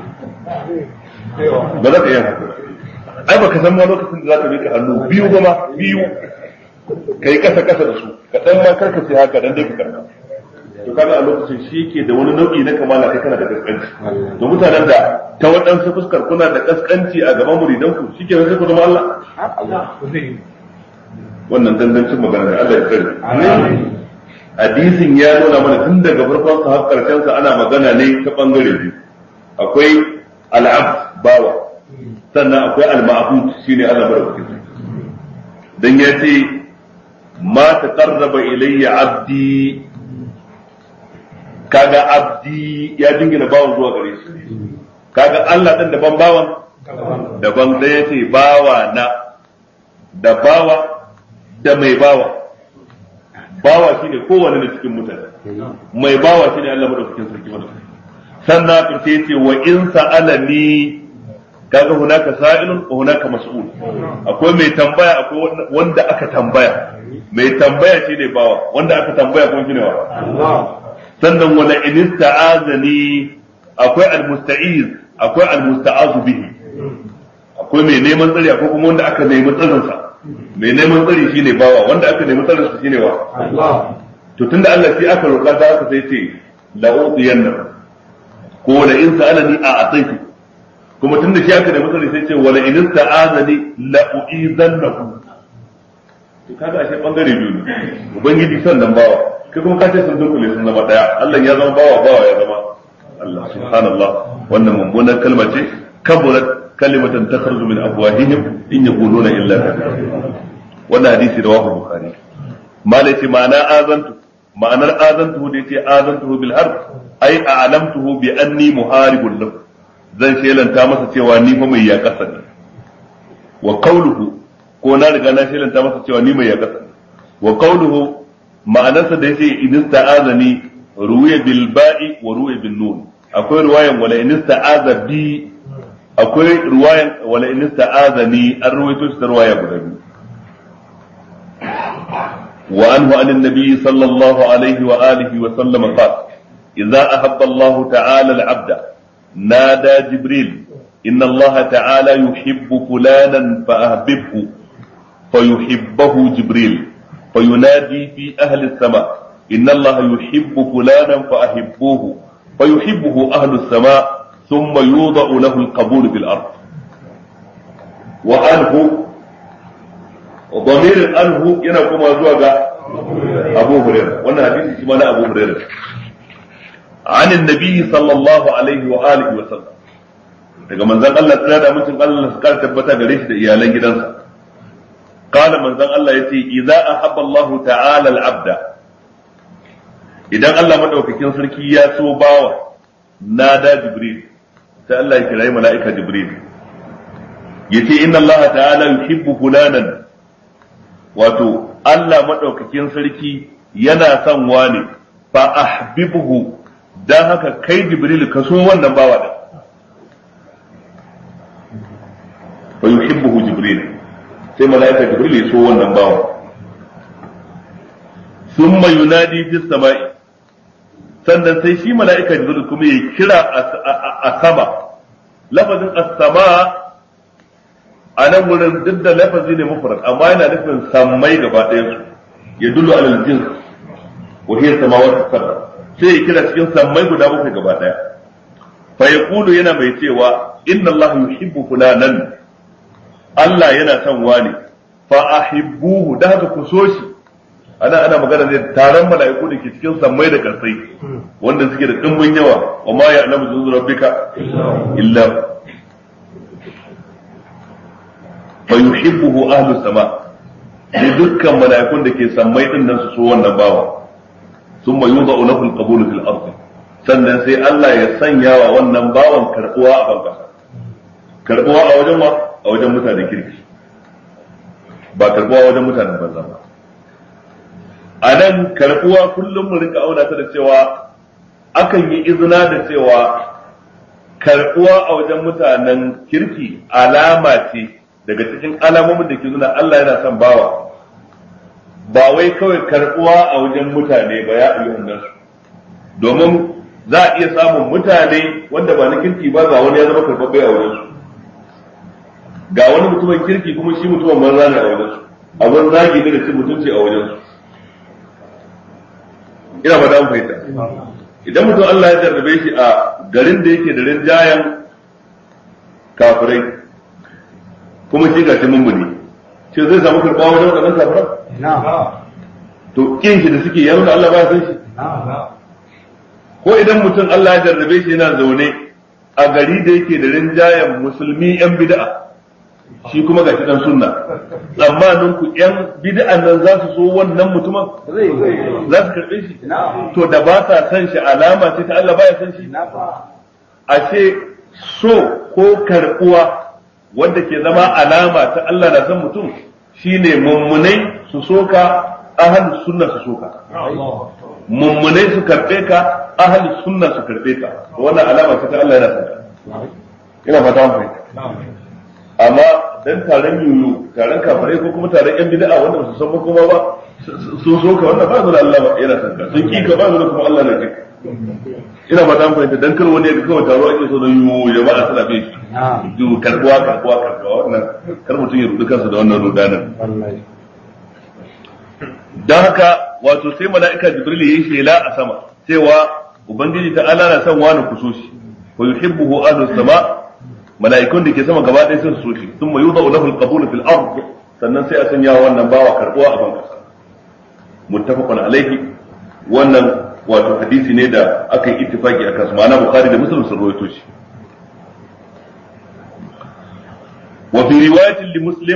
ba za ka yi haka ai baka san ma lokacin da za ka miƙa hannu biyu ba ma biyu ka yi kasa kasa da su ka ɗan ma karka ce haka dan dai ka karɓa to kaga a lokacin shi yake da wani nau'i na kamala kai kana da kaskanci to mutanen da ta waɗansu fuskar kuna da kaskanci a gaban muridan ku shike sai ku zama Allah wannan dandancin magana ne Allah ya tsare amin hadisin ya nuna mana tun daga farkon sa har karshen sa ana magana ne ta bangare biyu akwai al'abd bawa sannan akwai al-ma'bud shine Allah barkatu dan yace ma taqarraba ilayya 'abdi kaga abdi ya dingina bawan zuwa gare shi kaga Allah din daban bawan daban da yace bawa na da bawa da mai bawa bawa shine kowanne ne cikin mutane mai bawa shine Allah madaukakin sarki mana sannan kace yace wa in sa'alani kaga hunaka sa'ilun wa hunaka mas'ul akwai mai tambaya akwai wanda aka tambaya mai tambaya shine bawa wanda aka tambaya kuma shine wa Allah sannan wala in ista'azani akwai almusta'iz akwai almusta'azu bihi akwai mai neman tsari akwai kuma wanda aka nemi tsarin sa mai neman tsari shine bawa wanda aka nemi tsarin sa shine wa Allah to tunda Allah sai aka roƙa da aka sai ce la udiyanna ko la in sa'alani a'taitu kuma tunda shi aka nemi tsari sai ce wala in ista'azani la uizannahu to kaga ashe bangare biyu ne ubangiji sannan bawa kai kuma kace sun dunkule sun zama daya Allah ya zama bawa bawa ya zama Allah subhanallah wannan mummunar kalma ce kaburat kalimatan takhruju min afwahihim in yaquluna illa kadhib wannan hadisi rawahu bukhari malai ce ma'ana azantu ma'anar azantu da yace azantuhu bil harb ai a'lamtuhu bi anni muharibun lahu zan shelanta masa cewa ni fa mai yakasa ne wa qawluhu ko na riga na shelanta masa cewa ni mai yakasa ne wa qawluhu ma'anarsa da yace in ista'azani ruwiya bil ba'i wa ruwiya bin nun akwai riwayan wala in ista'aza bi akwai riwayan wala in ista'azani an ruwaito shi da riwaya guda biyu wa anhu an annabi sallallahu alaihi wa alihi wa sallam qala idza ahabba Allah ta'ala al-'abda nada jibril inna Allah ta'ala yuhibbu fulanan fa ahbibhu fayuhibbuhu jibril فينادي في أهل السماء إن الله يحب فلانا فأحبوه فيحبه أهل السماء ثم يوضع له القبول بالأرض وأنه ضمير أنه ينقم أزواجه أبو هريرة وأنا حديث اسمه أبو هريرة عن النبي صلى الله عليه وآله وسلم daga manzon Allah tsaya da mutum Allah suka tabbata gare shi da iyalan gidansa قال من ذن الله يتي إذا أحب الله تعالى العبد إذا الله مدوكين سركي يا سو باوا نادى جبريل سأل الله يكري ملائكة جبريل يتي إن الله تعالى يحب فلانا واتو الله مدوكين سركي ينا سن واني فأحببه dan haka kai Jibril ka so wannan bawa din fa yuhibbuhu Jibril sai malaika Jibril ya so wannan bawa thumma yunadi fis sama'i sannan sai shi malaika Jibril kuma ya kira a sama lafazin as-sama a nan wurin duk da lafazi ne mufrad amma yana nufin sammai gaba ɗayan su ya dullu alal jins wa hiya samawati sab'a sai ya kira cikin sammai guda bakwai gaba ɗaya fa yaqulu yana mai cewa inna Allah yuhibbu fulanan Allah yana son wani fa ahibbuhu da haka ku so shi ana ana magana ne taron mala'iku da ke cikin sammai da karsai wanda suke da dimbin yawa wa ma ya'lamu junuda rabbika illa fa yuhibbuhu ahlus sama da dukkan mala'ikun da ke sammai din nan su so wannan bawa thumma yudau lahu al-qabul fil ard sannan sai Allah ya sanya wa wannan bawan karbuwa a banka karbuwa a wajen wa a wajen mutanen kirki ba karbuwa wajen mutanen banza ba a nan karbuwa kullum mu rinka auna ta da cewa akan yi izina da cewa karbuwa a wajen mutanen kirki alama ce daga cikin alamomin da ke nuna Allah yana son bawa ba wai kawai karbuwa a wajen mutane ba ya ayyuhan nasu domin za a iya samun mutane wanda ba na kirki ba ga wani ya zama karbabbe a wajen su ga wani mutumin kirki kuma shi mutumin banza ne a wajen su abin zagi ne da cin mutunci a wajen su ina ba da fahimta idan mutum Allah ya jarrabe shi a garin da yake da rinjayen kafirai kuma shi ga shi mummuni shi zai samu karɓa wajen waɗannan kafiran to kin shi da suke ya nuna Allah ba ya san shi ko idan mutum Allah ya jarrabe shi yana zaune a gari da yake da rinjayen musulmi yan bid'a shi kuma ga dan sunna tsammanin ku yan bid'an nan za su so wannan mutumin za su karbe shi to da ba sa san shi alama ce ta Allah baya san shi ashe so ko karbuwa wanda ke zama alama ta Allah na san mutum shine mummunai su soka ahlus sunna su soka mummunai su karbe ka ahlus sunna su karbe ka wannan alama ce ta Allah yana san ka ina fata mun fahimta amma dan taron yuyu taron kafirai ko kuma taron yan bid'a wanda ba su san kuma ba sun so ka wannan ba su da Allah ba yana san ka sun ki ka ba su da kuma Allah na ji ina ba dan fahimta dan kar wani ya kawai taro ake so da yuyu jama'a suna bi shi yu karbuwa karbuwa karbuwa wannan kar mutum ya rubuta kansa da wannan rudanin dan haka wato sai mala'ika jibril yayi shela a sama cewa ubangiji ta Allah na san wani kusoshi wa yuhibbuhu ahlus sama mala'ikun da ke sama gaba ɗaya sun so shi sun mai yuzo lahu al-qabul fil ard sannan sai a sanya wannan bawa karbuwa a ban kasa muttafaqun alaihi wannan wato hadisi ne da aka yi ittifaki akan su ma'ana bukhari da muslim sun rawaito shi wa fi riwayatin li muslim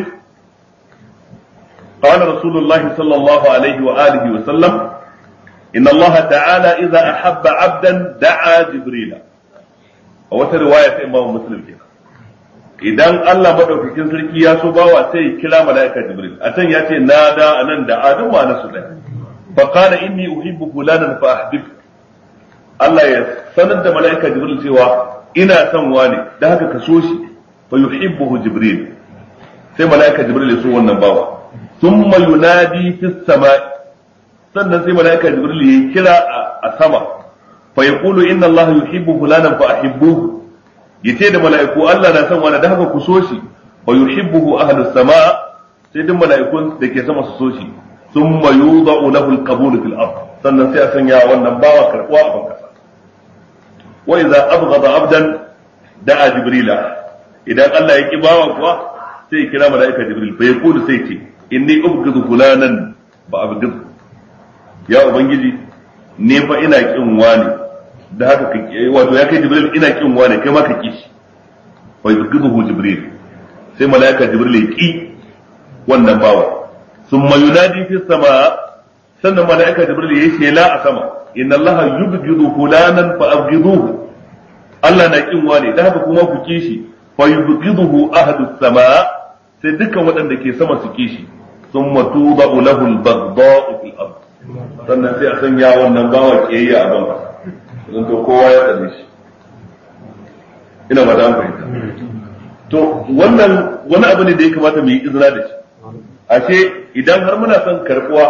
qala rasulullah sallallahu alaihi wa alihi wa sallam inna allaha ta'ala idza ahabba 'abdan da'a jibrila a wata riwaya ta imamu muslim kenan idan Allah madaukakin sarki ya so bawa sai ya kira malaika jibril a can ya ce na da anan da adam ma nasu da fa qala inni uhibbu fulanan fa ahbib Allah ya sanar da malaika jibril cewa ina son wani da haka ka so shi fa yuhibbuhu jibril sai malaika jibril ya so wannan bawa thumma yunadi fis sama'i sannan sai malaika jibril ya kira a sama fa yaqulu inna Allah yuhibbu fulanan fa ahibbuhu yace da mala'iku Allah na san wani da haka ku so shi wa yuhibbuhu ahlus sama sai duk mala'ikun da ke sama su so shi thumma yudau lahu al-qabul fil ard sannan sai a sanya wannan bawa karbuwa a bankasa wa idza abghada abdan da'a jibrila idan Allah ya ki bawa kuwa sai ya kira mala'ika jibril fa yaqulu sai ce inni ubghidu fulanan ba abghid ya ubangiji ne fa ina kin wani da haka kake wato ya kai jibril ina kin wani kai ma ka ki shi fa yuzgibuhu jibril sai malaika jibril ya ki wannan bawa thumma yunadi fi sama sannan malaika jibril ya shela a sama inna allaha yubghidu fulanan fa abghiduhu Allah na kin wani da haka kuma ku ki shi fa yubghiduhu ahadus sama sai dukkan waɗanda ke sama su ki shi thumma tudau lahu al-baghdha'u fil ard sannan sai a sanya wannan bawa kiyayya a banka don to kowa ya tsare shi ina ba da fahimta to wannan wani abu ne da ya kamata mu yi izina da shi ashe idan har muna son karbuwa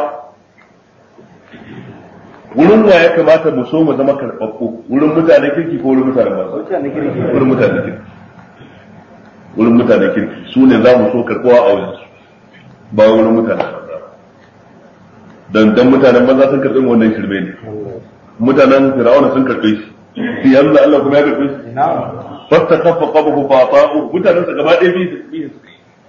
wurin wa ya kamata mu so mu zama karɓaɓɓu wurin mutanen kirki ko wurin mutanen banza wurin mutanen kirki wurin mutanen kirki su ne za mu so karbuwa a wajen su ba wurin mutanen banza dan dan mutanen banza sun karɓi wannan shirme ne mutanen fir'auna sun karbe shi yanzu Allah kuma ya karbe shi fasta kafa qabahu fa ta'u mutanen sa gaba ɗaya bi su bi su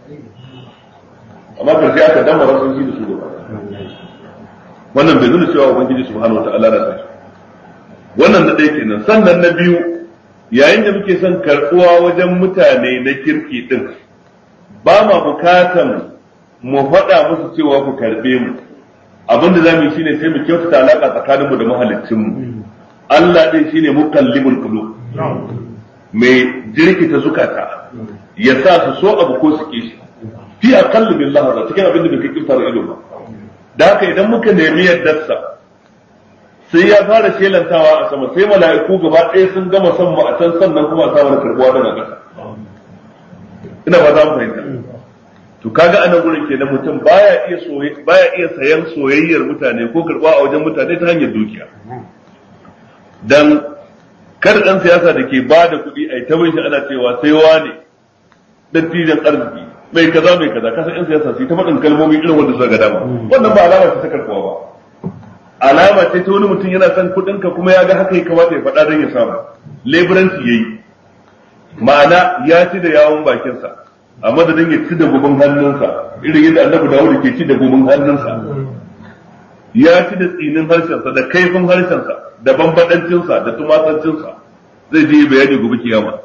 amma karshe aka damara sun shi da su gaba wannan bai nuna cewa ubangiji subhanahu wata'ala na sai wannan na ɗaya kenan sannan na biyu yayin da muke son karɓuwa wajen mutane na kirki din ba ma bukatan mu faɗa musu cewa ku karbe mu, abinda zamu yi shine sai mu kyautata alaka tsakaninmu da mahaliccin mu. Allah din shine mukallibul qulub, mai jirkita zukata ya sa su so abu ko su ki shi fi aqall billah, cikin abin da bai kirtar ido ba. Da haka idan muka nemi yaddarsa sai ya fara shelantawa a sama, sai mala'iku gaba ɗaya sun gama son mu a can, sannan kuma a samu karbuwa daga ƙasa. Ina ba za mu fahimta. To kaga anan gurin kenan mutum baya iya soyayya baya iya sayan soyayyar mutane ko karɓa a wajen mutane ta hanyar dukiya. Dan kar dan siyasa da ke ba da kuɗi ai ta bin shi ana cewa sai wane dattijan arziki mai kaza mai kaza, kasan yan siyasa su ta faɗin kalmomi irin wanda suka ga dama. Wannan ba alama ce ta karɓuwa ba, alama ce ta wani mutum yana son kuɗin ka kuma ya ga haka ya kamata ya faɗa don ya samu. Leburanci yayi, ma'ana ya ci da yawon bakinsa a madadin ya ci da gubin hannunsa, irin yadda annabi Dawud ke ci da gubin hannunsa. Ya ci da tsinin harshensa da kaifin harshensa da bambadancinsa da tumasancinsa, zai je bayani gobe kiyama.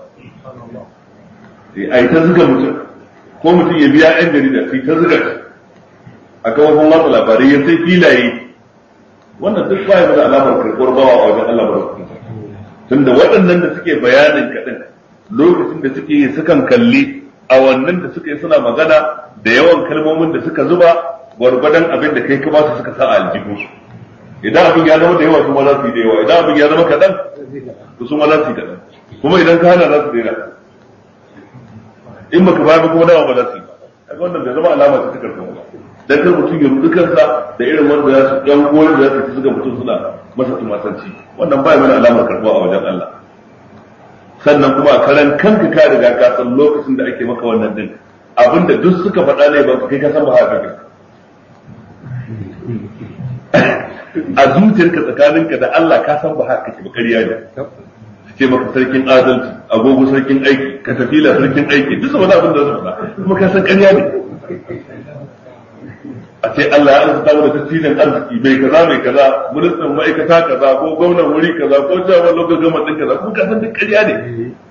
Ai ta zuga mutum, ko mutum ya biya yan jarida sai ta zuga shi a kafofin watsa labarai ya sai filaye. Wannan duk ba ya da alamar karɓar bawa a wajen Allah barkatun sa. Tunda waɗannan da suke bayanin kaɗan lokacin da suke yi sukan kalli a wannan da suka yi suna magana da yawan kalmomin da suka zuba gwargwadon abin da kai ka ba su suka sa a aljihunsu. Idan abin ya zama da yawa su ma za su yi da yawa, idan abin ya zama kaɗan to su ma za su yi kaɗan, kuma idan ka hana za su daina, in baka bayar kuma dawa ba za su yi ba. Kaga wannan bai zama alama ta karɓar ba, dan kar mutum ya rudu kansa da irin wanda za su ɗan goyon da za su zuga mutum suna masa tumasanci, wannan ba ya mana alamar karɓuwa a wajen Allah. Sannan kuma a karan kanka ka riga ka san lokacin da ake maka wannan din, abinda duk suka faɗa ne ba kai ka san ba haka kake. A zuciyarka tsakaninka da Allah ka san ba haka kake ba, ƙarya ne. Ce maka sarkin adalci, agogo sarkin aiki, katafila sarkin aiki, duk wani abin da su faɗa kuma ka san ƙarya ne. A ce Allah ya arzuta mu da tasirin arziki mai kaza mai kaza, ministan ma'aikata kaza ko gwamnan wuri kaza ko jami'an lokacin gama ɗin kaza, kuma ka san duk ƙarya ne.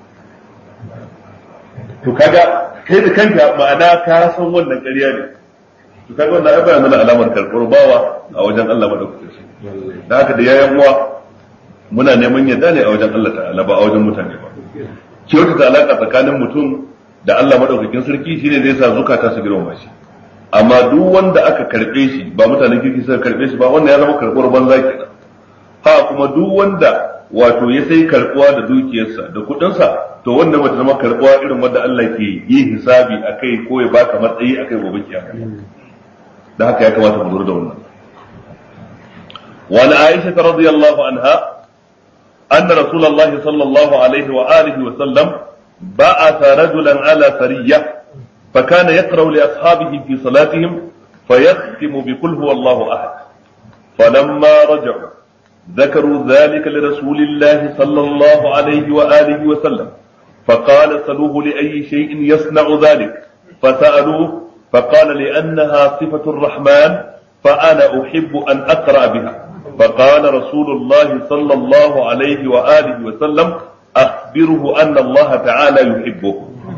To kaga kai da kanka ma'ana ka san wannan ƙarya ne. To kaga wannan ai bayan mana alamar karɓar bawa a wajen Allah madaukakin shi. Da haka da yayan uwa muna neman yadda ne a wajen Allah ta'ala ba a wajen mutane ba. Kyautata alaka tsakanin mutum da Allah madaukakin sarki shine zai sa zukata su girmama shi. Amma duk wanda aka karbe shi ba mutanen kirki suka karbe shi ba, wannan ya zama karɓar banza kenan. Ha kuma duk wanda wato ya sai karɓuwa da dukiyarsa da kuɗinsa, to wannan bata zama karɓuwa irin wanda Allah ke yi hisabi akai ko ya baka matsayi akai gobe kiyama. Da haka ya kamata mu lura da wannan. Wa an Aisha radiyallahu anha anna Rasulullahi sallallahu alaihi wa alihi wa sallam ba'atha rajulan ala sariyah فكان يقرأ لأصحابه في صلاتهم فيختم بقل هو الله أحد. فلما رجعوا ذكروا ذلك لرسول الله صلى الله عليه وآله وسلم فقال سلوه لأي شيء يصنع ذلك، فسألوه فقال لأنها صفة الرحمن فأنا أحب أن أقرأ بها. فقال رسول الله صلى الله عليه وآله وسلم أخبره أن الله تعالى يحبه.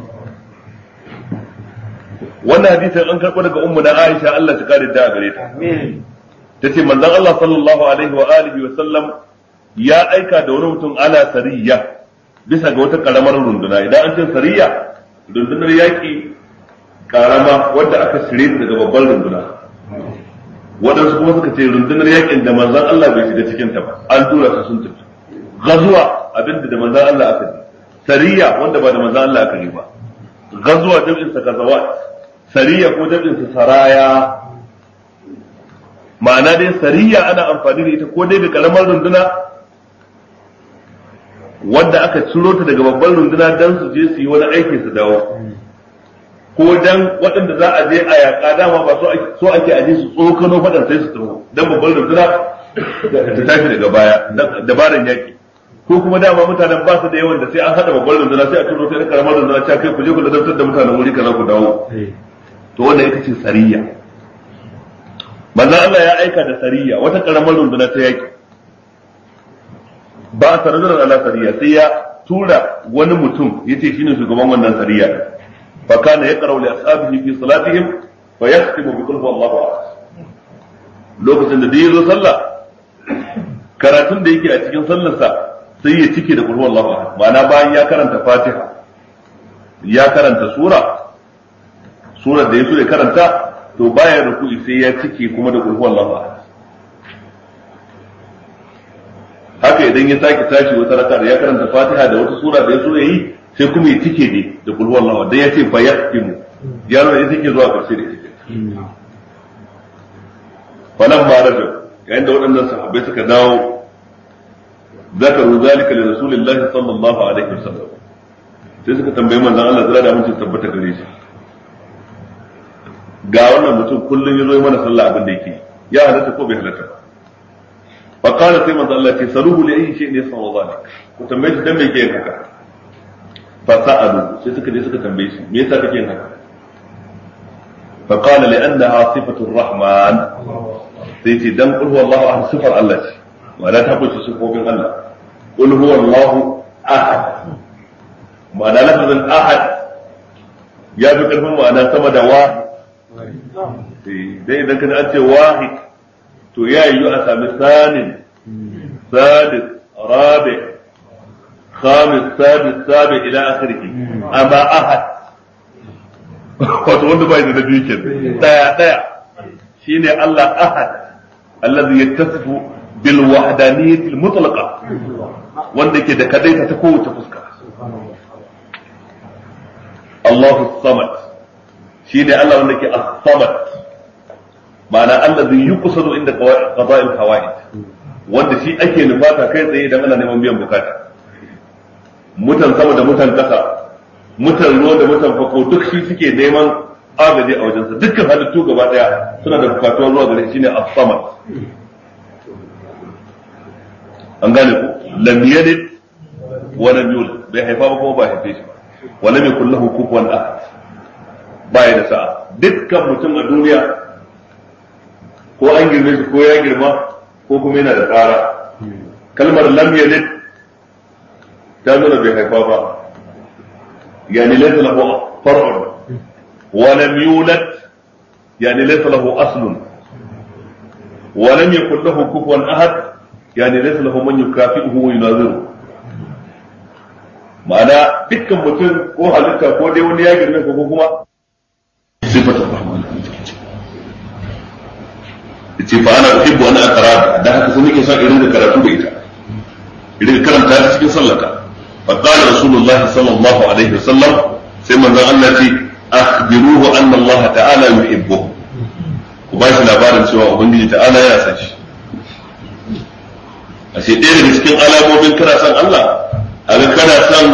wannan hadisin an karɓo daga ummu na Aisha Allah ta kare da gare ta. Tace manzon Allah sallallahu alaihi wa alihi wa sallam ya aika da wani mutum ala sariya bisa ga wata karamar runduna. Idan an ce sariya rundunar yaki karama wadda aka shirye daga babban runduna. Wadansu kuma suka ce rundunar yakin da manzon Allah bai shiga cikin ta ba, an tura su sun tafi. Gazuwa abinda da manzon Allah aka yi. Sariya wanda ba da manzon Allah aka yi ba. Gazuwa jami'in sa kazawat. Sariya ko dabin su saraya, ma'ana dai sariya ana amfani da ita ko dai da karamar runduna wanda aka ciro ta daga babban runduna dan su je su yi wani aiki su dawo, ko dan waɗanda za a je a yaƙa dama ba so ake aje su tsokano faɗan sai su taho dan babban runduna ta tashi daga baya dabaran yaƙi, ko kuma dama mutanen ba su da yawan da sai an haɗa babban runduna sai a ciro ta da karamar runduna ta kai ku je ku ladabtar da mutanen wuri kaza ku dawo. To wanda ita ce sariya. Manzon Allah ya aika da sariya wata karamar runduna ta yaki. Ba a sarajar ala sariya sai ya tura wani mutum yace shine shugaban wannan sariya. fa kana yaqra'u li ashabihi fi salatihim fa yakhtimu bi qul huwallahu ahad lokacin da dai zo sallah karatun da yake a cikin sallarsa sai ya cike da qul huwallahu ahad ma'ana bayan ya karanta fatiha ya karanta sura surar da yaso ya karanta to bayan ruku'i sai ya cike kuma da qul huwallahu ahad haka idan ya sake tashi wata raka da ya karanta fatiha da wata sura da yaso yayi sai kuma ya cike ne da qul huwallahu ahad dan ya ce fa yaqtimu ya nuna ita ke zuwa karshe da ita falamma rajab yayin da waɗannan sahabbai suka dawo zakaru zalika li rasulillahi sallallahu alaihi wasallam sai suka tambayi manzon Allah zira da amincin tabbata gare shi ga wannan mutum kullun yazo mana sallah abin da yake ya halatta ko bai halatta ba fa qala sai manzon Allah ce saluhu li ayyi shay'in yasma zalik ku tambaye shi dan me yake yin haka fa sa'alu sai suka je suka tambaye shi me yasa kake yin haka fa qala li annaha sifatu rahman sai ce dan qul huwallahu ahad sifar Allah ce ma'ana ta kunshi sifofin Allah qul huwallahu ahad ma'ana lafazin ahad ya fi karfin ma'ana sama da wahid dai idan kana an ce wahid to ya yi a sami sanin sadis rabi khamis sadis sabi ila akhirih amma ahad wato wanda bai da nabi ke daya daya shine Allah ahad alladhi yattasifu bil wahdaniyyah al mutlaqa wanda ke da kadaita ta kowace fuska Allahu samad shine Allah wanda ke as-samad ma'ana allazi yuqsadu inda qada'il hawaij wanda shi ake nufata kai tsaye idan ana neman biyan bukata mutan sama da mutan kasa mutan ruwa da mutan fako duk shi suke neman agaji a wajensa dukkan halittu gaba daya suna da bukatuwa zuwa gare shi ne as-samad an gane ku lam yalid wa lam yulad bai haifa ba kuma ba haife shi ba wa lam yakul lahu kufuwan ahad baya da sa'a dukkan mutum a duniya ko an girme shi ko ya girma ko kuma yana da tsara kalmar lam yalid ta nuna bai haifa ba yani laysa lahu far'un wa lam yulad yani laysa lahu aslun wa lam yakul lahu kufuwan ahad yani laysa lahu man yukafi'uhu wa yunaziru ma'ana dukkan mutum ko halitta ko dai wani ya girme ko kuma sifatul rahman yace fa ana uhibbu an aqra da haka sai nake son irin da karatu da ita irin karanta ta cikin sallata fa qala rasulullahi sallallahu alaihi wasallam sai manzon Allah ce akhbiruhu anna Allah ta'ala yuhibbuhu ku ba shi labarin cewa ubangiji ta'ala ya san shi ashe ɗaya daga cikin alamomin kana san Allah a ga kana san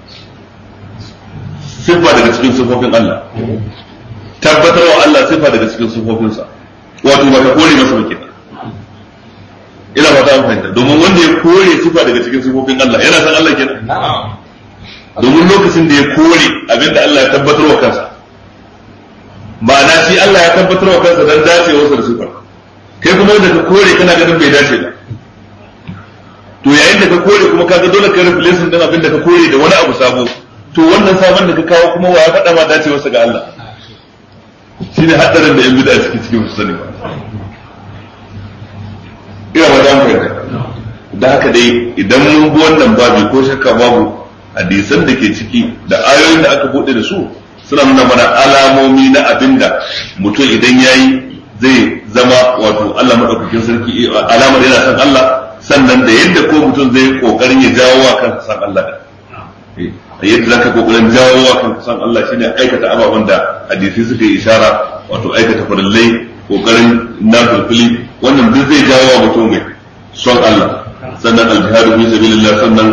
sifa daga cikin sifofin Allah tabbatarwa Allah sifa daga cikin sifofinsa wato ba ka kore masa ba kenan ina ba ta fahimta domin wanda ya kore sifa daga cikin sifofin Allah yana san Allah kenan domin lokacin da ya kore abinda Allah ya tabbatarwa kansa ma'ana shi Allah ya tabbatarwa kansa dan dacewarsa da sifar kai kuma wanda ka kore kana ganin bai dace ba to yayin da ka kore kuma kaga dole ka replace din abinda ka kore da wani abu sabo to wannan sabon da ka kawo kuma wa ya faɗa ma dacewarsa ga Allah shine hadarin da yan bid'a suke cikin su sani ba ina ba dan fahimta da haka dai idan mun bi wannan babu ko shakka babu hadisan da ke ciki da ayoyin da aka bude da su suna nuna mana alamomi na abinda mutum idan yayi zai zama wato Allah madaukakin sarki alamar yana san Allah sannan da yadda ko mutum zai kokarin ya jawo wa kansa san Allah da yadda zaka kokarin jawo wa kanka san Allah shine aikata ababen da hadisi suka yi ishara wato aikata farillai kokarin nafilfili wannan duk zai jawo wa mutum mai son Allah sannan al-jihadu fi sabilillah sannan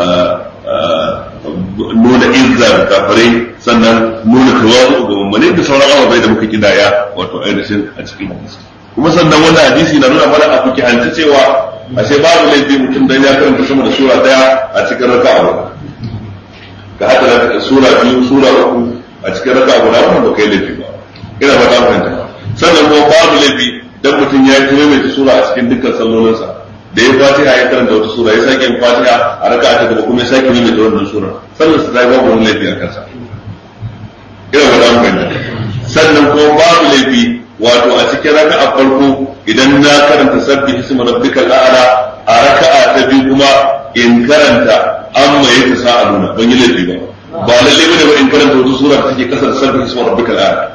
nuna izza da kafirai sannan nuna tawazu ga mummune da sauran ababai da muka kidaya wato ainihin a cikin hadisi kuma sannan wannan hadisi na nuna mana a fikihance cewa ashe babu laifi mutum dan ya karanta sama da sura daya a cikin raka'a ka hada da sura biyu sura uku a cikin raka'a guda wannan ba kai laifi ba ina ba ta fahimta sannan kuma babu laifi dan mutum ya yi mai sura a cikin dukkan sallolinsa da ya fatiha ya karanta wata sura ya sake yin fatiha a raka'a ta gaba kuma ya sake mai da wannan sura sallar sa dai babu wani laifi a kansa ina ba za mu sannan kuma babu laifi wato a cikin raka'a farko idan na karanta sabbi isma rabbikal a'la a raka'a ta biyu kuma in karanta amma yake sa'aluna ban yi laifi ba ba lalle bane ba in karanta wata sura da take kasar sabbi isma rabbikal a'la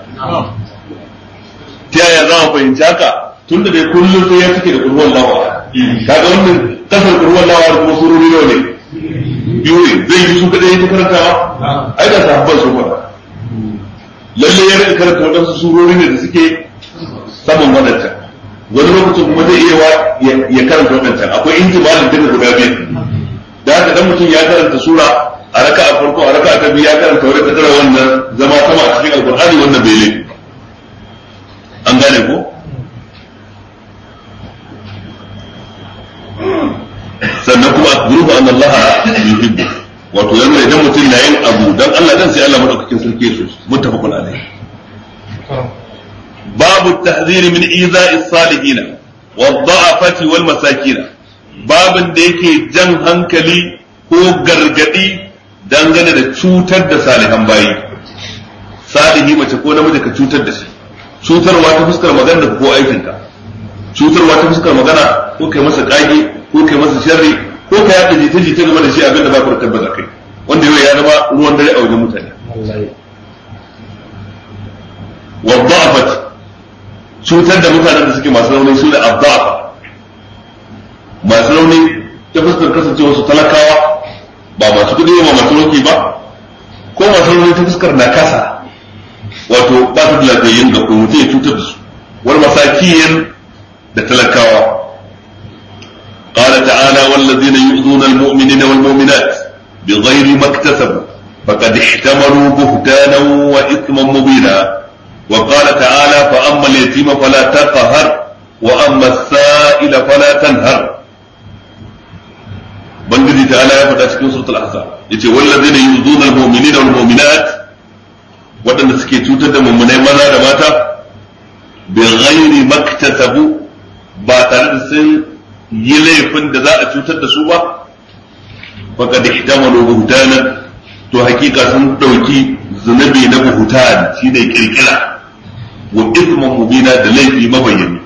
ta yaya za mu fahimci haka tunda dai kullum sai ya cike da kurwan lawa kaga wannan kasar kurwan lawa da kuma surori ne biyu ne zai yi su kadai ta karantawa ai da sahabban su fara lalle ya rika karanta wadansu surori ne da suke saman wadancan wani lokacin kuma zai iya ya karanta wadancan akwai intimalin duka guda biyu da haka dan mutum ya karanta sura a raka'a farko a raka'a ta biyu ya karanta wani kadara wannan zama sama a cikin alqur'ani wannan bai laifi an gane ko sannan kuma akbiruhu anna Allah yuhibbu wato yana idan mutum na yin abu dan Allah dan sai Allah madaukakin sarki ya so muttafaqun alayhi babu at-tahdhir min iza'i as-salihin wad-da'afati wal masakin babin da yake jan hankali ko gargadi dangane da cutar da salihan bayi salihi mace ko namiji ka cutar da shi cutarwa ta fuskar magana ko aikinka cutarwa ta fuskar magana ko kai masa kage ko kai masa sharri ko ka yaɗa jita-jita game da shi abin da ba ku tabbata kai wanda yau ya zama ruwan dare a wajen mutane wa dha'afat cutar da mutanen da suke masu rauni su da abda'afa masu rauni ta fuskar kasancewa su talakawa ba masu kuɗi ba masu roki ba ko masu rauni ta fuskar nakasa wato ba su da lafiyayyen ga kuma mutum ya cutar da su wani masakiyin da talakawa قال تعالى والذين يؤذون المؤمنين والمؤمنات بغير ما اكتسبوا فقد احتملوا بهتانا وإثما مبينا وقال تعالى فأما اليتيم فلا تقهر وأما السائل فلا تنهر بنجي تعالى يفتح cikin سورة الأحزاب yace والذين يؤذون المؤمنين والمؤمنات wadanda suke cutar da mummunai maza da mata bighairi maktasabu ba tare da sun yi laifin da za a cutar da su ba faqad ihtamalu buhtanan to hakika sun dauki zunubi na buhtan shine kirkira wa ithman mubina da laifi mabayyani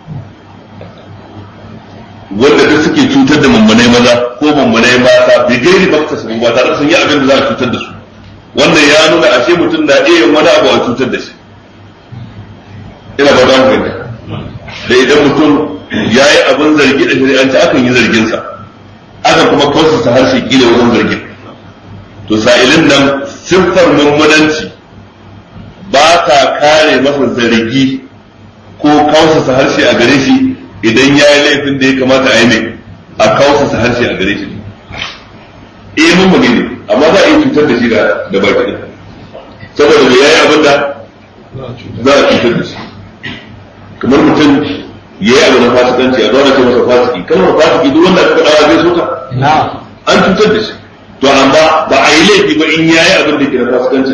wanda da suke cutar da mummunai maza ko mummunai mata bi gairi bakta su ba tare sun yi abin da za a cutar da su wannan ya nuna ashe mutum na iya yin wani abu a cutar da shi ina ba da mu da idan mutum ya yi abin zargi da shari'anci akan yi zarginsa aka kuma kausasa harshe kila wajen zargin to sa'ilin nan siffar mummunanci ba ta kare masa zargi ko kausasa harshe a gare shi idan ya yi laifin da ya kamata a yi mai a kausasa harshe a gare shi eh mummuni ne amma za a yi cutar da shi da baki saboda da ya yi abin da za a cutar da shi kamar mutum ya yi abu na fasikanci a zauna ce masa fasiki kalmar fasiki duk wanda aka faɗa zai so ta an cutar da shi to amma ba a yi laifi ba in ya yi abin da ke na fasikanci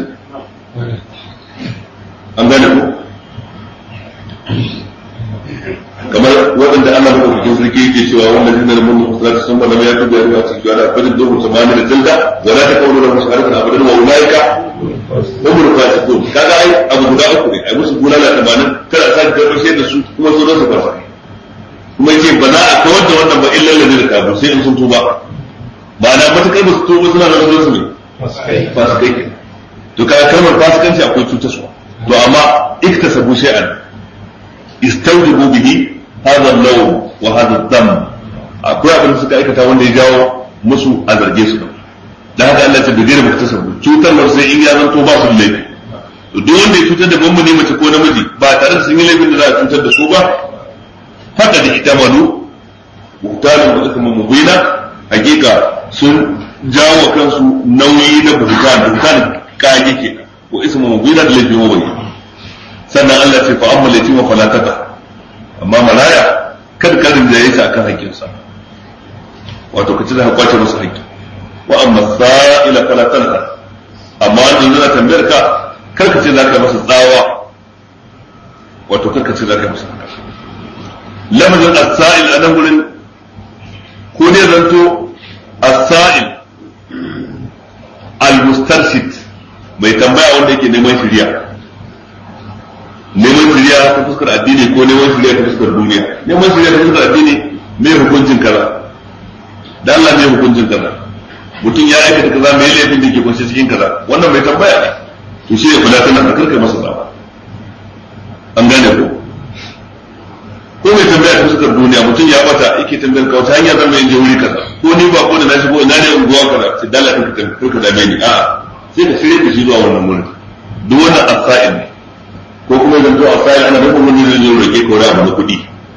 an gane ko kamar waɗanda Allah madaukakin sarki yake cewa wanda zai na mun musulunci sun ba zama ya tuba ya ruwa cikin yana fadin zuhur samani da tilda wala ta kawo da musu harkar abadan wa ulaika umur fasikun kaga ai abu guda uku ne ai musu bulala tamanin kada a sake karɓar da su kuma su rasa farfa kuma yake ba za a kawar da wannan ba illa lalle da kabu sai in sun tuba ba na matakar ba su tuba suna da su ne fasikai to kaga kalmar fasikanci akwai cutarwa to amma iktasabu shay'an istawjibu bihi hadha al-lawn wa hadha ad-dam akwai abin da suka aikata wanda ya jawo musu a zarge su da haka Allah ya tabbata da muktasabu cutar da sai in ya zanto ba su laifi to duk wanda ya cutar da mummuni mace ko namiji ba tare da sun yi laifin da za a cutar da su ba haka da itamalu buhtanan da kuma mubina hakika sun jawo kansu nauyi na buhtan buhtan kage ke ko ismu mubina da laifin mubina sannan Allah ce fa amma laifin wa falatata amma malaya kada ka rinjaye shi akan hakkinsa wato kace za ka kwace masa hakki wa amma sa'ila fala tanha amma wanda zai tambayar ka kar ka ce za ka masa tsawa wato kar ka ce za ka masa lafazin as-sa'il a nan gurin ko ne zanto as-sa'il al-mustarshid mai tambaya wanda yake neman shiriya neman shiriya ta fuskar addini ko neman shiriya ta fuskar duniya. Neman shiriya ta fuskar addini me hukuncin kaza dan Allah me hukuncin kaza, mutum ya aikata kaza me laifin da ke kunshi cikin kaza, wannan mai tambaya ne to shi ya kula tana da karkai masa tsawa. An gane ko ko mai tambaya ta fuskar duniya, mutum ya bata yake tambayar ka wata hanya zan mai je wuri kaza, ko ni ba ko da na shigo ina ne unguwa kaza sai dala ka tambayar ka dame ni, a sai ka shirye ka shi zuwa wannan wurin. Duk wannan asa'il ne, ko kuma zan to asa'il ana nufin wani zai zo rage ko da abu na kuɗi.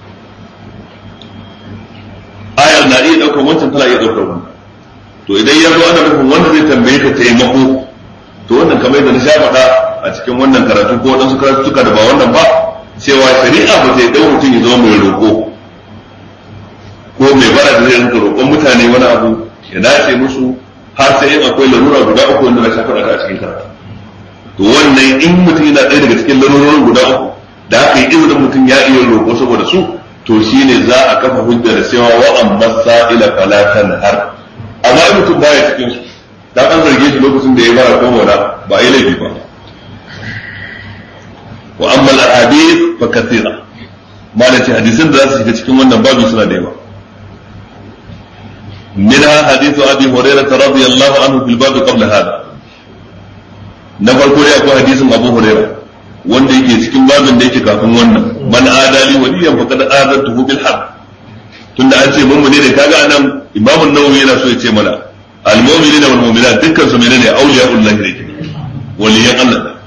Ayar na iya ɗaukar wancan, tana iya ɗaukar wannan. To idan ya zo ana nufin wanda zai tambaye ka taimako, to wannan kamar yadda na sha faɗa a cikin wannan karatu ko waɗansu karatuka da ba wannan ba, cewa shari'a ba ta yi mutum ya zama mai roƙo ko mai bara da zai rinka roƙon mutane wani abu ya dace musu har sai in akwai larura guda uku wanda na sha faɗa a cikin karatu. To wannan in mutum yana ɗaya daga cikin larurorin guda uku da aka yi izinin mutum ya iya roƙo saboda su, to shine za a kafa hujja da cewa wa amma sa'ila fala tanhar. Amma in mutum baya cikin su dan an zarge shi lokacin da ya bara ko wala ba yi laifi ba. Wa amma al-ahadith fa kathira, malaci hadisin da za su shiga cikin wannan babu suna da yawa. Minha hadithu Abi Hurairah radiyallahu anhu fil bab qabla hada. Na farko dai akwai hadisin Abu Hurairah wanda yake cikin babin da yake kafin wannan, man adali waliyan faqad adantuhu bil haqq. Tunda an ce mummune ne, kaga anan Imam an-Nawawi yana so ya ce mana al-mu'minina wal mu'minat dukkan su menene awliya'ullahi ne, waliyan Allah.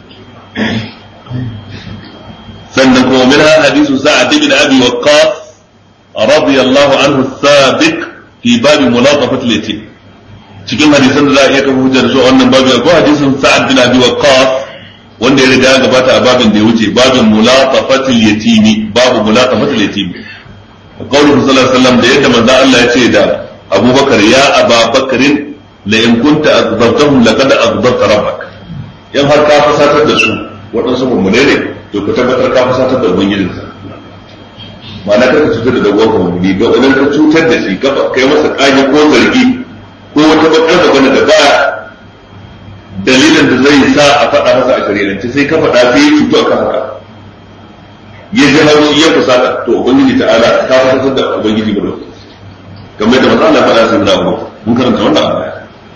sannan kuma min hadisu Sa'ad ibn Abi Waqqas radiyallahu anhu sabiq fi babi mulatafat al-yatim. Cikin hadisan da za a iya kafa hujjar su a wannan babu akwai hadisin Sa'ad bin Abi Waqqas wanda ya riga gabata a babin da ya wuce, babin mulatafat al-yatim, babu mulatafat al-yatim. Qawluhu sallallahu alaihi wasallam da yadda manzo Allah ya ce da Abu Bakar, ya Aba Bakrin la in kunta aghdabtahum laqad aghdabta rabbak. In har ka fasatar da su waɗansu mummune ne, to ka tabbatar ka fasatar da ubangijinka. ma'ana kar ka cutar da dan uwanka mummuni, ga idan ka cutar da shi ka kai masa kage ko zargi ko wata bakar magana da ba dalilin da zai sa a faɗa masa a shari'ance, sai ka faɗa sai ya cutu akan haka, ya ji haushi ya fusata, to ubangiji ta'ala ka fasatar da ubangiji ba dauki kamar da manzo Allah faɗa sai na mu mun karanta wannan aya.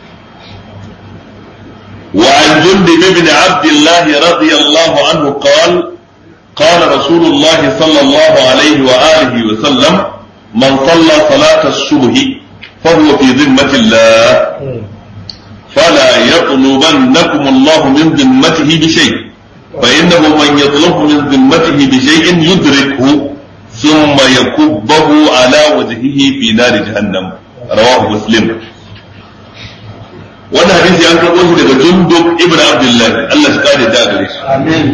وعن جندب بن عبد الله رضي الله عنه قال قال رسول الله صلى الله عليه وآله وسلم من صلى صلاة الصبح فهو في ذمة الله فلا يطلبنكم الله من ذمته بشيء فإنه من يطلب من ذمته بشيء يدركه ثم يكبه على وجهه في نار جهنم. رواه مسلم. wannan hadisi an karɓo shi daga Jundub ibn Abdullah, Allah shi kare da gare shi. Amin.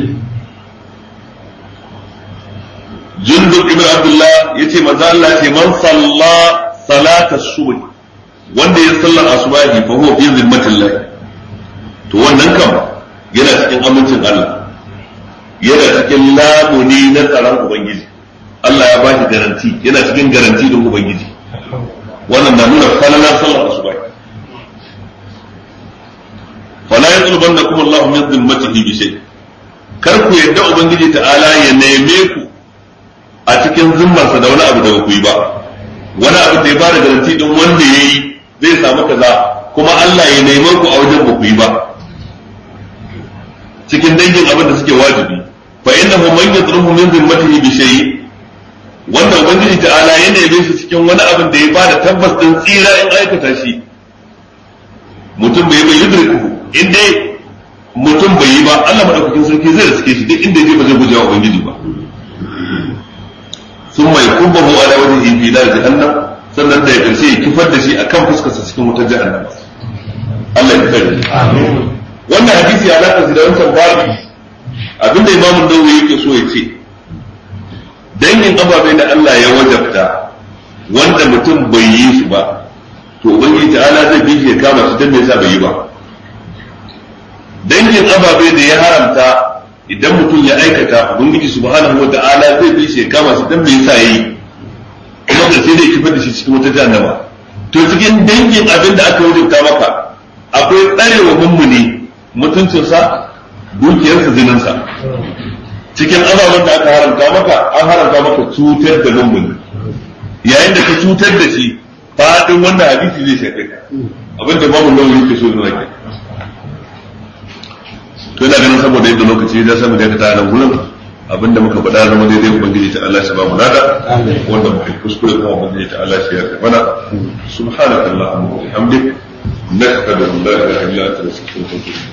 Jundub ibn Abdullah yace manzo Allah ce man salla salata subh, wanda ya sallar asubahi fa huwa fi zimmatillah, to wannan kam yana cikin amincin Allah, yana cikin lamuni na tsaron ubangiji. Allah ya ba shi garanti, yana cikin garanti don ubangiji. Wannan na nuna falalar sallar asubahi. fala yatlubannakum Allah min dhimmatihi bi shay, kar ku yadda ubangiji ta'ala ya neme ku a cikin zimmarsa da wani abu da ba ku yi ba, wani abu da ya bada garanti din wanda yayi zai samu kaza, kuma Allah ya neme ku a wajen ba ku yi ba cikin dangin abin da suke wajibi. fa innahu man yatlubu min dhimmatihi bi shay, wanda ubangiji ta'ala ya neme shi cikin wani abin da ya bada tabbas din tsira in aikata shi, mutum bai bai yudriku, in dai mutum bai yi ba, Allah madaukakin sarki zai riske shi duk inda yake ba zai guje wa ubangiji ba. sun mai kubbahu ala wajhihi fi nar jahannam, sannan da ya karshe ya kifar da shi akan fuskarsa cikin wutar jahannam. Allah ya kare. Amin. Wannan hadisi alaka shi da wancan babu abinda Imam Nawawi yake so ya ce, dangin ababai da Allah ya wajabta wanda mutum bai yi su ba, to ubangiji ta'ala zai bi shi ya kama shi dan me yasa bai yi ba. Dangin ababe da ya haramta idan mutum ya aikata, ubangiji subhanahu wa ta'ala zai bi shi ya kama shi dan me yasa yayi, kuma da sai dai kifar da shi cikin wata jahannama. To cikin dangin abin da aka wajabta maka akwai tsarewa mummuni mutuncinsa dukiyarsa jininsa cikin ababen da aka haramta maka an haramta maka cutar da mummuni yayin da ka cutar da shi fadin wannan hadisi zai shafe ka abin da babu nauyi yake so zuwa ke to ina ganin saboda yadda lokaci ya samu da ka tare gurin abin da muka faɗa zama daidai ubangiji ta Allah shi ba mu nada wanda muka kuskure kuma ubangiji ta Allah shi ya mana subhanakallahumma wa bihamdik nashhadu an la ilaha illa anta nastaghfiruka wa natubu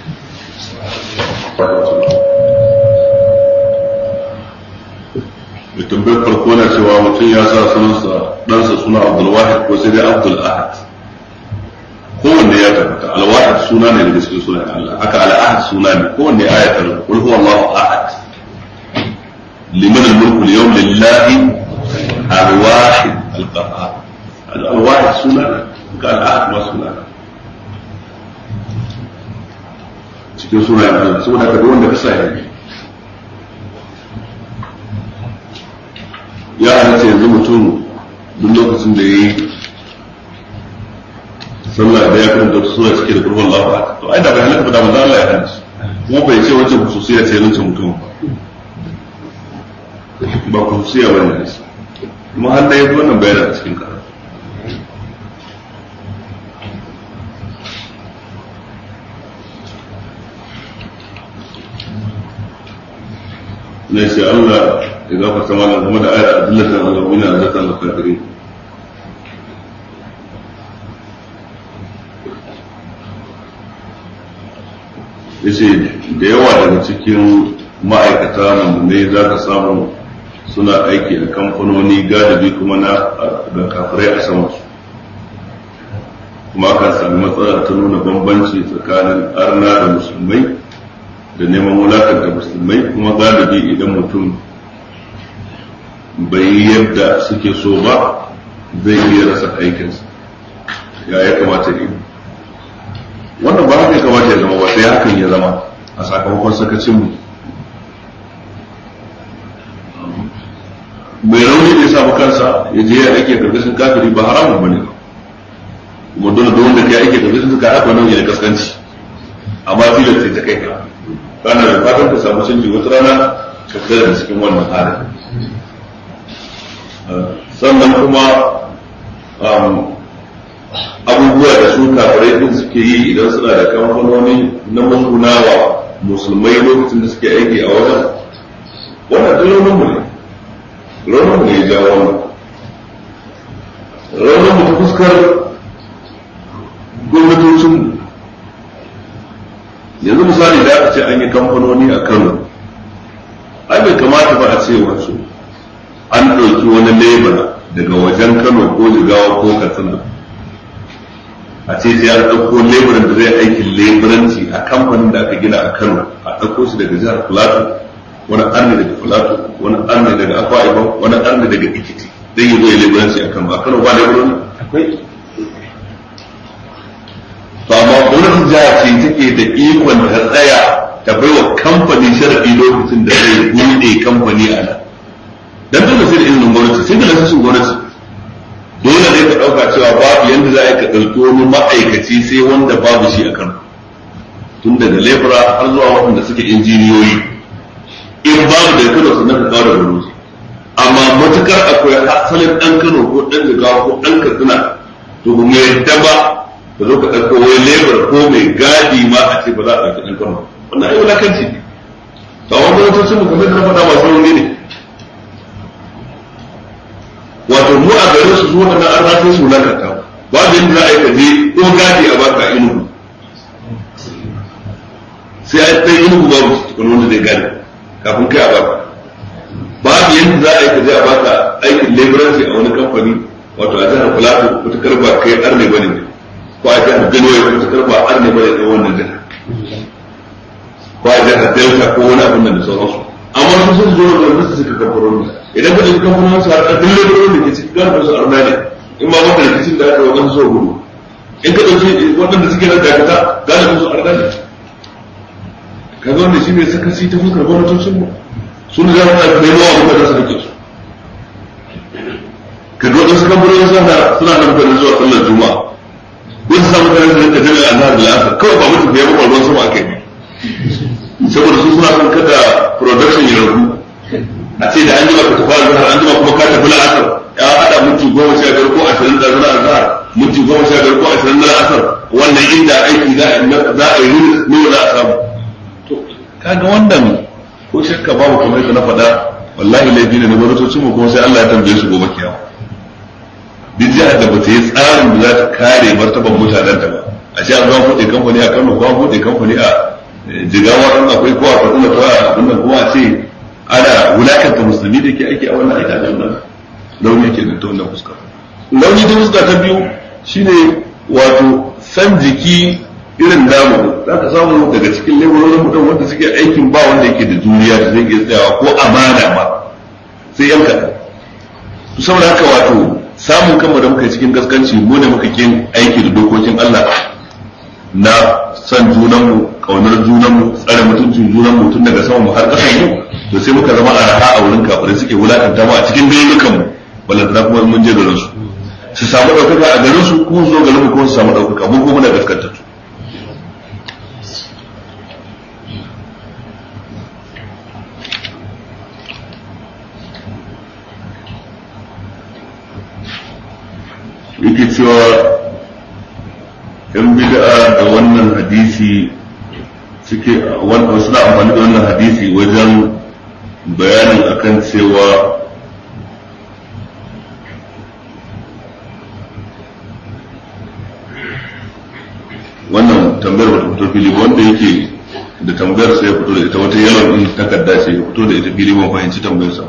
da tambayar farko na cewa mutum ya sa sunansa ɗansa suna Abdulwahid ko sai dai Abdul Ahad kowanne ya tabbata Al-Wahid suna ne daga cikin sunan Allah haka Al-Ahad suna ne kowanne ayatul qul huwallahu ahad liman al-mulku al-yawm lillahi al-wahid al-qahhar al-wahid suna ka Al-Ahad ma suna cikin sunan Allah saboda ka wanda ka sa ya halatta yanzu mutum duk lokacin da ya yi sallah da ya karanta wata sura cike da kurban lafa to ai da bai halatta ba da manzo Allah ya hana shi kuma bai ce wancan khususiyya ce nan mutum ba khususiyya bane ne kuma har da yafi wannan bayanin cikin ka ne sai Allah ya gafarta mana game da ayar adillatan al-mu'minin azatan al-kafirin yace da yawa daga cikin ma'aikata mummunai za ka samu suna aiki a kamfanoni galibi kuma na da kafirai a sama su kuma kan sami matsala ta nuna bambanci tsakanin arna da musulmai da neman wulakanta musulmai kuma galibi idan mutum bai yi yadda suke so ba zai iya rasa aikinsa ya ya kamata yi wannan ba haka ya kamata ya zama ba sai hakan ya zama a sakamakon sakacinmu mai rauni da ya samu kansa ya je ya ake karkashin kafiri ba haramun bane kuma dole da wanda kai ake karkashin suka haka nau'i da kaskanci amma tilas sai ta kai ka kana da fatan ka samu canji wata rana ka fita da cikin wannan halin sannan kuma abubuwa da su kafirai din suke yi idan suna da kamfanoni na musgunawa musulmai lokacin da suke aiki a wajen wannan duk raunin mu ne raunin mu ne ya jawo wannan raunin mu ta fuskar gwamnatocin yanzu misali da aka ce an yi kamfanoni a Kano ai bai kamata ba a ce wasu an ɗauki wani lebura daga wajen Kano ko Jigawa ko Katsina a ce sai an ɗauko leburan da zai aikin leburanci a kamfanin da aka gina a Kano a ɗauko shi daga jihar Plateau wani arni daga Plateau wani arni daga Akwa Ibom wani arni daga Ekiti zai yi zo ya leburanci a Kano a Kano ba leburan akwai to amma gwamnatin jiha ce take da ikon ta tsaya ta baiwa kamfanin sharafi lokacin da zai buɗe kamfani a nan dan dole sai da izinin gwamnati sai da lasisin gwamnati dole ne ka ɗauka cewa babu yanda za a yi ka ɗauki wani ma'aikaci sai wanda babu shi a Kano tun daga lebura har zuwa waɗanda suke injiniyoyi in babu da Kano sannan ka kawo da wani amma matukar akwai asalin ɗan Kano ko ɗan Jigawa ko ɗan Katsina to mu yadda ba ka zo ka ɗauko wani lebura ko mai gadi ma a ce ba za a ɗauki ɗan Kano wannan ai wulakanci ne to a wani gwamnatocin mu kamar da na faɗa masu rauni ne wato mu a garin su zuwa na arna su lakata ba da yadda za a yi kaje ko gadi a baka inugu sai a ɗan inugu babu wani wanda zai gadi kafin kai a baka ba da yadda za a yi kaje a baka aikin laboranci a wani kamfani wato a jihar Plateau wata karba kai arne bane ne ko a jihar Benue wata karba arne bane ne wannan jihar ko a jihar Delta ko wani abin da sauransu amma su sun zo da wanda suka kamfanoni idan ka ɗauki kamfanin su har ɗin leburorin da ke cikin garfin su arna ne in ma wanda rikicin da aka yi wajen so gudu in ka ɗauki waɗanda suke nan dakata galibin su arna ne ka ga wanda shi ne sakaci ta fuskar gwamnatocin mu su ne za su na nemo wa mutane su rike su ka ga waɗansu kamfanonin suna suna nan mutane zuwa sallar juma'a wasu sa mutane su rinka jami'a azhar da la'asar kawai ba mutum ya bakwa ruwan sama aka yi saboda su suna son kada production ya ragu a ce da an jima ka tafi azhar an jima kuma ka tafi la'asar ya hada minti goma sha biyar ko ashirin da zuwa azhar minti goma sha biyar ko ashirin da la'asar wannan inda aiki za a yi ne za a samu to kaga wannan ko shakka babu kamar yadda na faɗa wallahi laifi ne na gwamnatocin mu kuma sai Allah ya tambaye su gobe kiyama duk jihar da bata yi tsarin da za ta kare martaban mutanen ta ba a ce an zama buɗe kamfani a Kano ko an buɗe kamfani a Jigawa ɗan akwai ko a Katsina ko a abin nan kuma a ce ana wulakanta musulmi da ke aiki a wannan aika da wannan launi ke da ta wannan fuska launi ta fuska ta biyu shine wato san jiki irin namu za ka samu daga cikin leburorin mutum wanda suke aikin ba wanda yake da juriya da zai iya tsayawa ko amana ma sai yanka saboda haka wato samun kanmu da muka cikin gaskanci mu ne muka kin aiki da dokokin Allah na san junanmu kaunar junanmu tsare mutuncin junanmu tun daga sama mu har kasan mu to sai muka zama araha a wurin kafirai suke wulakanta mu a cikin gayyukan mu balantana kuma mun je garin su su samu daukaka a garin su ko zo garin mu ko su samu daukaka mu ko muna gaskanta su yake cewa yan bid'a da wannan hadisi suke wanda suna amfani da wannan hadisi wajen bayanin akan cewa wannan tambayar wata fito fili wanda yake da tambayar sai ya fito da ita wata yawan din takarda ce ya fito da ita fili ban fahimci tambayar sa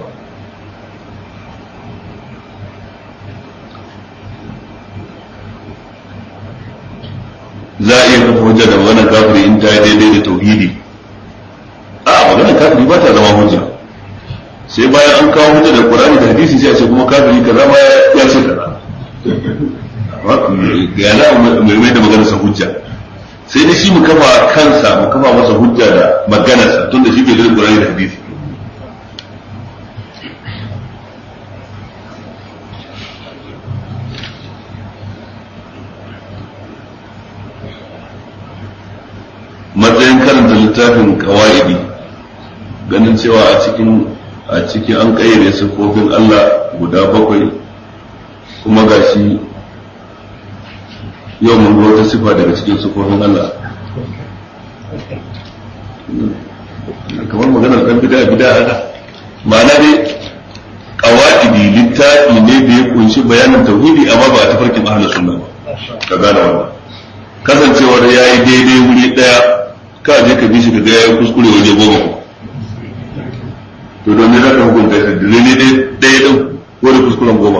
za a iya kafa hujja da maganar kafiri in ta yi daidai da tauhidi a maganar kafiri ba ta zama hujja sai bayan an kawo hujja da Qur'ani da hadisi sai a ce kuma kafiri kaza ma ya ce kaza ga na mai mai da maganar sa hujja sai da shi mu kafa kansa mu kafa masa hujja da maganar sa tunda shi bai da Qur'ani da hadisi matsayin karanta littafin kawaidi ganin cewa a cikin a ciki an kayyade sifofin Allah guda bakwai kuma gashi yau mun ga wata sifa daga cikin sifofin Allah kamar maganar kan bid'a bid'a haka ma'ana dai kawaidi littafi ne da ya kunshi bayanin tauhidi amma ba a tafarkin ahlus sunna ba ka gane wannan kasancewar yayi daidai wuri daya ka je ka bi shi ka ga yayin kuskure waje goma to don ne zaka hukunta shi da ne dai dai din ko da kuskuren goma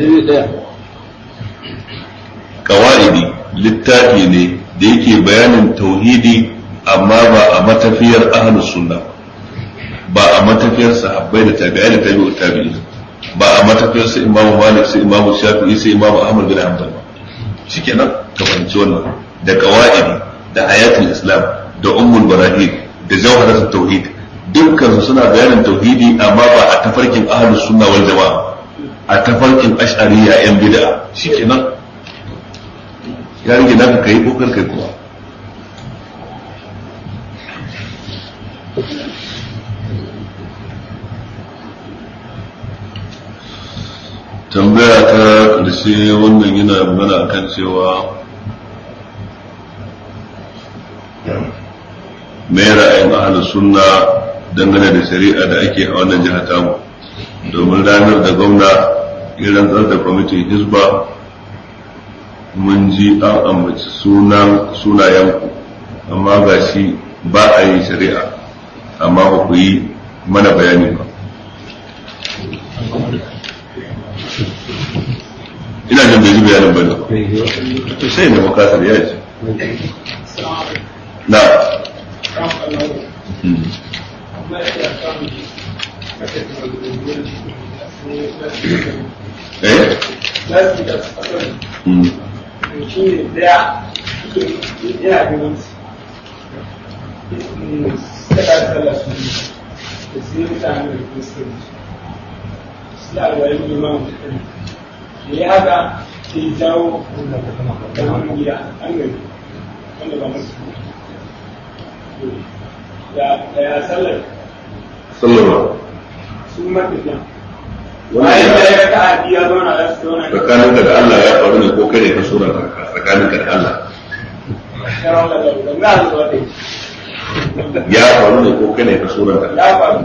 kawaidi littafi ne da yake bayanin tauhidi amma ba a matafiyar ahlus sunna ba a matafiyar sahabbai da tabi'ai da tabi'ut tabi'in ba a matafiyar sai imamu malik sai imamu shafi'i sai imamu ahmad bin hanbal shikenan ka fahimci wannan da kawaidi da ayatul islam da ummul barahid da jawharatul tauhid dukkan su suna bayanin tauhidi amma ba a tafarkin ahlus sunna wal jamaa a tafarkin ash'ariyya yan bid'a shikenan ya rige naka kai kokar kai kuma tambaya ta karshe wannan yana magana akan cewa mai ra'ayin ahlus sunna dangane da shari'a da ake a wannan jihar tamu domin ranar da gwamna ya rantsar da kwamitin hizba mun ji an ambaci sunan sunayenku amma ga shi ba a yi shari'a amma ba ku yi mana bayani ba ina jin bai ji bayanin ba ne sai da makasar ya ji na eh ya haka ke jawo da gida an gari wanda ba masu ya sallar sallar sun matafiya bayan da ya ka adi ya zauna ya zauna tsakaninka da Allah ya faru ne ko kai ne ka sura ka tsakaninka da Allah ya faru ne ko kai ne ka sura ka ya faru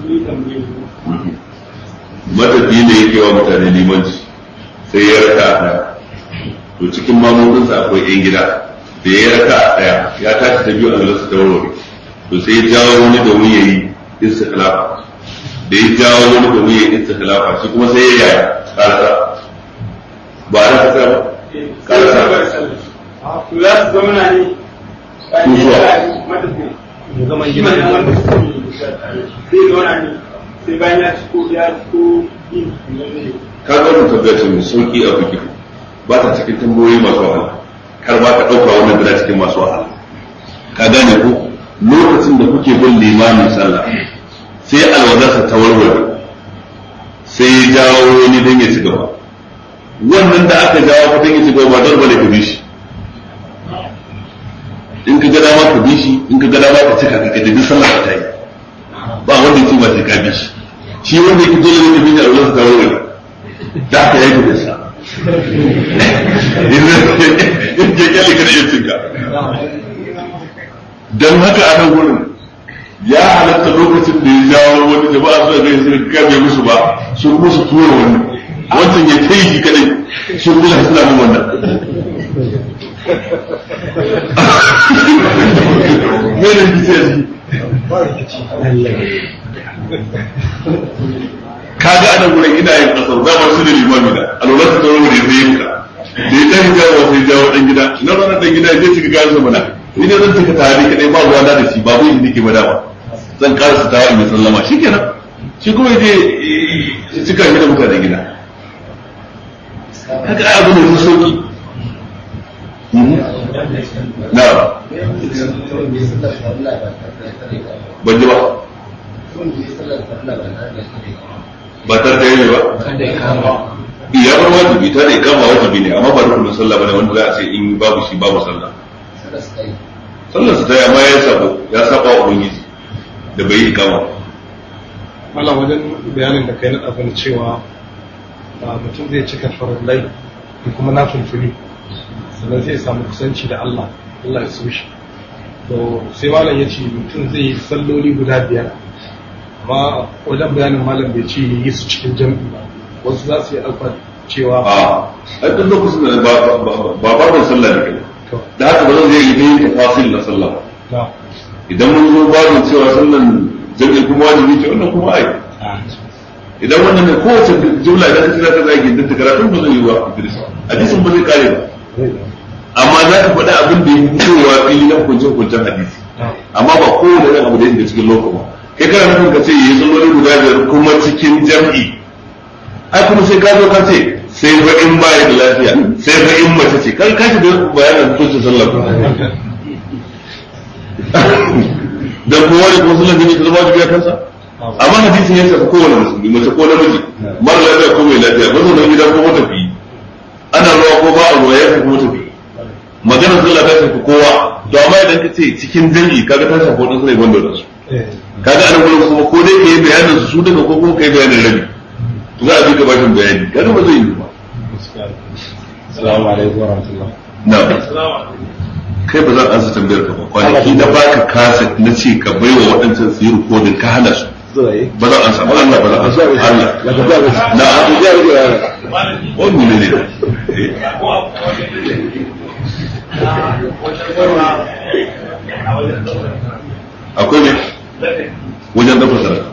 matafi ne yake wa mutane limanci sai ya raka a daya to cikin mamurinsa akwai yan gida da ya raka a daya ya tashi ta biyu a galarsa ta warware to sai ya jawo wani domin ya yi istikhlafa da ya jawo wani domin ya yi istikhlafa shi kuma sai ya yaya karasa ba a rasa ba karasa to za su zauna ne bayan ya matafi ya zama shi gina mai nan wanda zai zauna ne sai bayan ya ciko ya ciko yin ka ga wannan tabbata ce mai sauki a fiki ba ta cikin tambayoyi masu wahala kar ba ka dauka wannan gida cikin masu wahala ka gane ko lokacin da kuke bin limamin sallah sai alwadarsa ta warware sai ya jawo wani dan ya ci gaba wannan da aka jawo fa dan ya ci gaba ba dole bane ka bi shi in ka ga dama ka bi shi in ka ga dama ka cika ka da duk sallah ta yi ba wanda ya ce ba sai ka bi shi shi wanda yake dole ne ka bi shi alwadarsa ta warware da aka yi da sa in ke kyale ka da yin cinka don haka a nan wurin ya halatta lokacin da ya jawo wani jama'a suna zai suka gabe musu ba sun musu tura wani wancan ya kai shi kadai sun kula suna min wannan mene ki sai kaga ana gurin ina yin kasar da ba su da limami da alwala ta tawo da zai yi ka da ya tafi jawo sai jawo dan gida na ranar dan gida je shiga gaza mana ni ne zan tuka tare kadai ba ruwa da shi babu shi nake bada ba zan ƙara su tawo in sallama shikenan shi kuma je cika shi da mutane gida haka ai abu ne su sauki na ban ji ba ba tar da yi ba iya bar wajibi ta da ikama wajibi ne amma ba rukunin sallah bane wanda za a ce in babu shi babu sallah sallar su ta yi amma ya sabo ya saba wa ubangiji da bai yi ikama Allah wajen bayanin da kai na ɗafin cewa mutum zai cika farallai da kuma na fulfuli sannan zai samu kusanci da Allah Allah ya so shi to sai malam ya ce mutum zai yi salloli guda biyar amma wajen bayanin malam bai ce yi su cikin jam'i ba wasu za su yi alfa cewa a a duk lokacin da ba ba ba da sallah ne kai da haka ba zan zai yi dai tafasil na sallah idan mun zo babin cewa sallan jami'i kuma wajibi ce wannan kuma ai idan wannan ne kowace jumla idan ka kira ta zagi din ta karatun ba zai yi ba Idris hadisin ba zai kare ba amma za ka faɗi abin da ya fitowa fili na hukuncin hukuncin hadisi amma ba kowane irin abu da yake cikin lokaci ba kai kana nufin ka ce yi salloli guda biyar kuma cikin jam'i ai kuma sai ka zo ka ce sai fa in ba da lafiya sai fa in mace ce kai ka da bayanin hukuncin sallah da kowa da kuma sallar jami'i ta zama wajibi a kansa amma hadisin ya shafi kowane musulmi mace ko namiji mara lafiya ko mai lafiya mazaunan gida ko matafi ana ruwa ko ba a ruwa ya shafi matafi maganar sallah ta shafi kowa to amma idan ka ce cikin jami'i kaga ta shafi wadansu ne banda da su kaga ana gurin kuma ko dai kai bayanin su su daga ko kuma kai bayanin rabi to za a bi ka bashin bayani kaga ba zai yi ba assalamu alaikum wa rahmatullah na'am kai ba zan ansa tambayar ka ba kwanaki na baka kasa na ce ka baiwa waɗancan su yi rikodin ka hana su ba zan ansa ba Allah ba zan ansa Allah na wani ne ne akwai ne wajen dafa sarari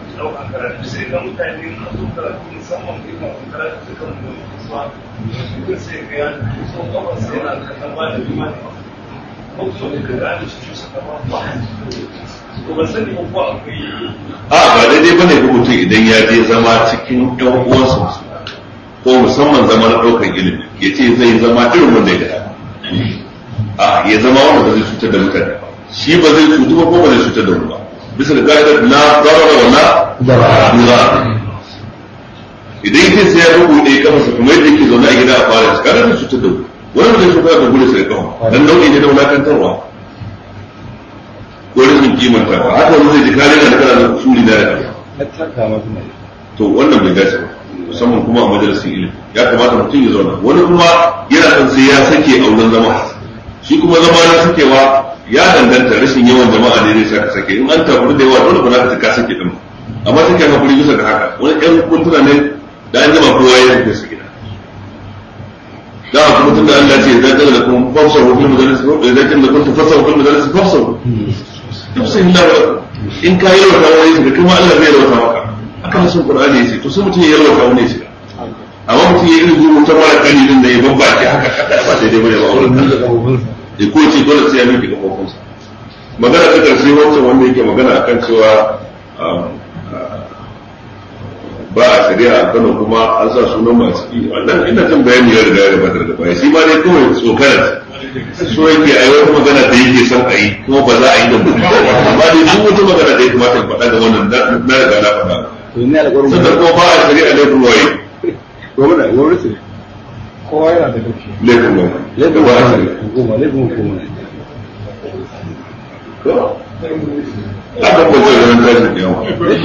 a ba daidai bane ga mutum idan ya je zama cikin ɗan uwansa ko musamman zama na ɗaukar ilimi ya ce zai zama irin wanda ya gada a ya zama wanda ba zai cutar da mutane shi ba zai cutu ba ko ba zai cutar da mu ba bisa da ka'idar na zarara wa na zarara idan yake sai ya rubuɗe kafarsa kuma yadda yake zaune a gida a fara shi kada zai cutar da mu wani ba zai cutar da gudu sai kafa dan nau'i ne na wulakantarwa ko rashin kimanta ka haka wani zai ji kare da kana da usuli da ya to wannan bai dace ba musamman kuma a majalisin ilimi ya kamata mutum ya zauna wani kuma yana son sai ya sake a wurin zama shi kuma zama na sakewa ya danganta rashin yawan jama'a ne zai saka sake in an tafi da yawa dole ba za ka ka sake din amma sake hakuri bisa ga haka wani ɗan kuntuna ne da an jama kowa ya tafi su gida da kuma tunda Allah ce idan kana da kuma fafsa wa kullu majalis idan kana da kuntu fafsa wa kullu majalis fafsa duk sai Allah in ka yi wa wani shi kuma Allah zai rawa maka haka sun Qur'ani yace to sai mutum ya rawa wani shi amma mutum ya yi rubutu ta mara kani din da ya babba ki haka kada ba daidai bane ba wurin da ko ce dole sai ya miki gaban sa magana ta karshe wancan wanda yake magana akan cewa ba a shari'a a Kano kuma an sa sunan mu a ciki wannan ina jin bayani ya riga ya gabatar da baya shi ma dai kawai tsokar so yake a wata magana da yake son a yi kuma ba za a yi da mutum amma dai duk wata magana da ya kamata ya faɗa ga wannan na riga na faɗa sannan kuma ba a shari'a laifin waye gwamnati kowa yana da dauki laifin waye laifin ba a shari'a hukuma laifin hukuma abin ba zai zama tashin kiyama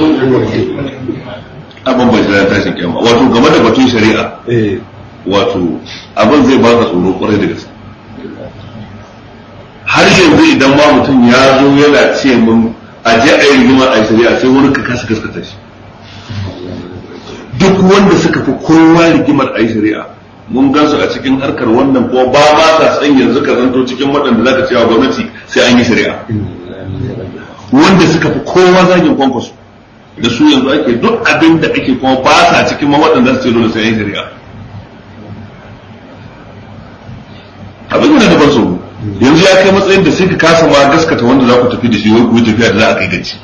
abin ba zai tashin kiyama wato game da batun shari'a wato abin zai ba ka tsoro kwarai da gaske har yanzu idan ma mutum ya zo yana ce mun a je a yi rigima a shari'a sai wani ka kasa gaskata shi duk wanda suka fi kowa rigimar a yi shari'a mun gansu a cikin harkar wannan ko ba ma sa san yanzu ka zanto cikin waɗanda zaka cewa gwamnati sai an yi shari'a wanda suka fi kowa zagin kwankwaso da su yanzu ake duk abin da ake kuma ba sa cikin ma waɗanda su ce dole sai an yi shari'a abin da ban so yanzu ya kai matsayin da sai ka kasa ma gaskata wanda za ku tafi da shi wai ku tafiya da za a kai gaci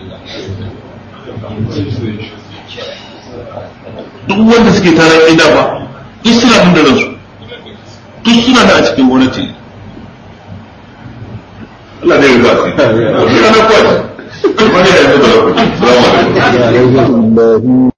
duk wanda suke tara ina ba duk suna nan da ransu duk suna da a cikin gwamnati Allah ne ya ba su wani ana kwaci wani ya yi da lafiya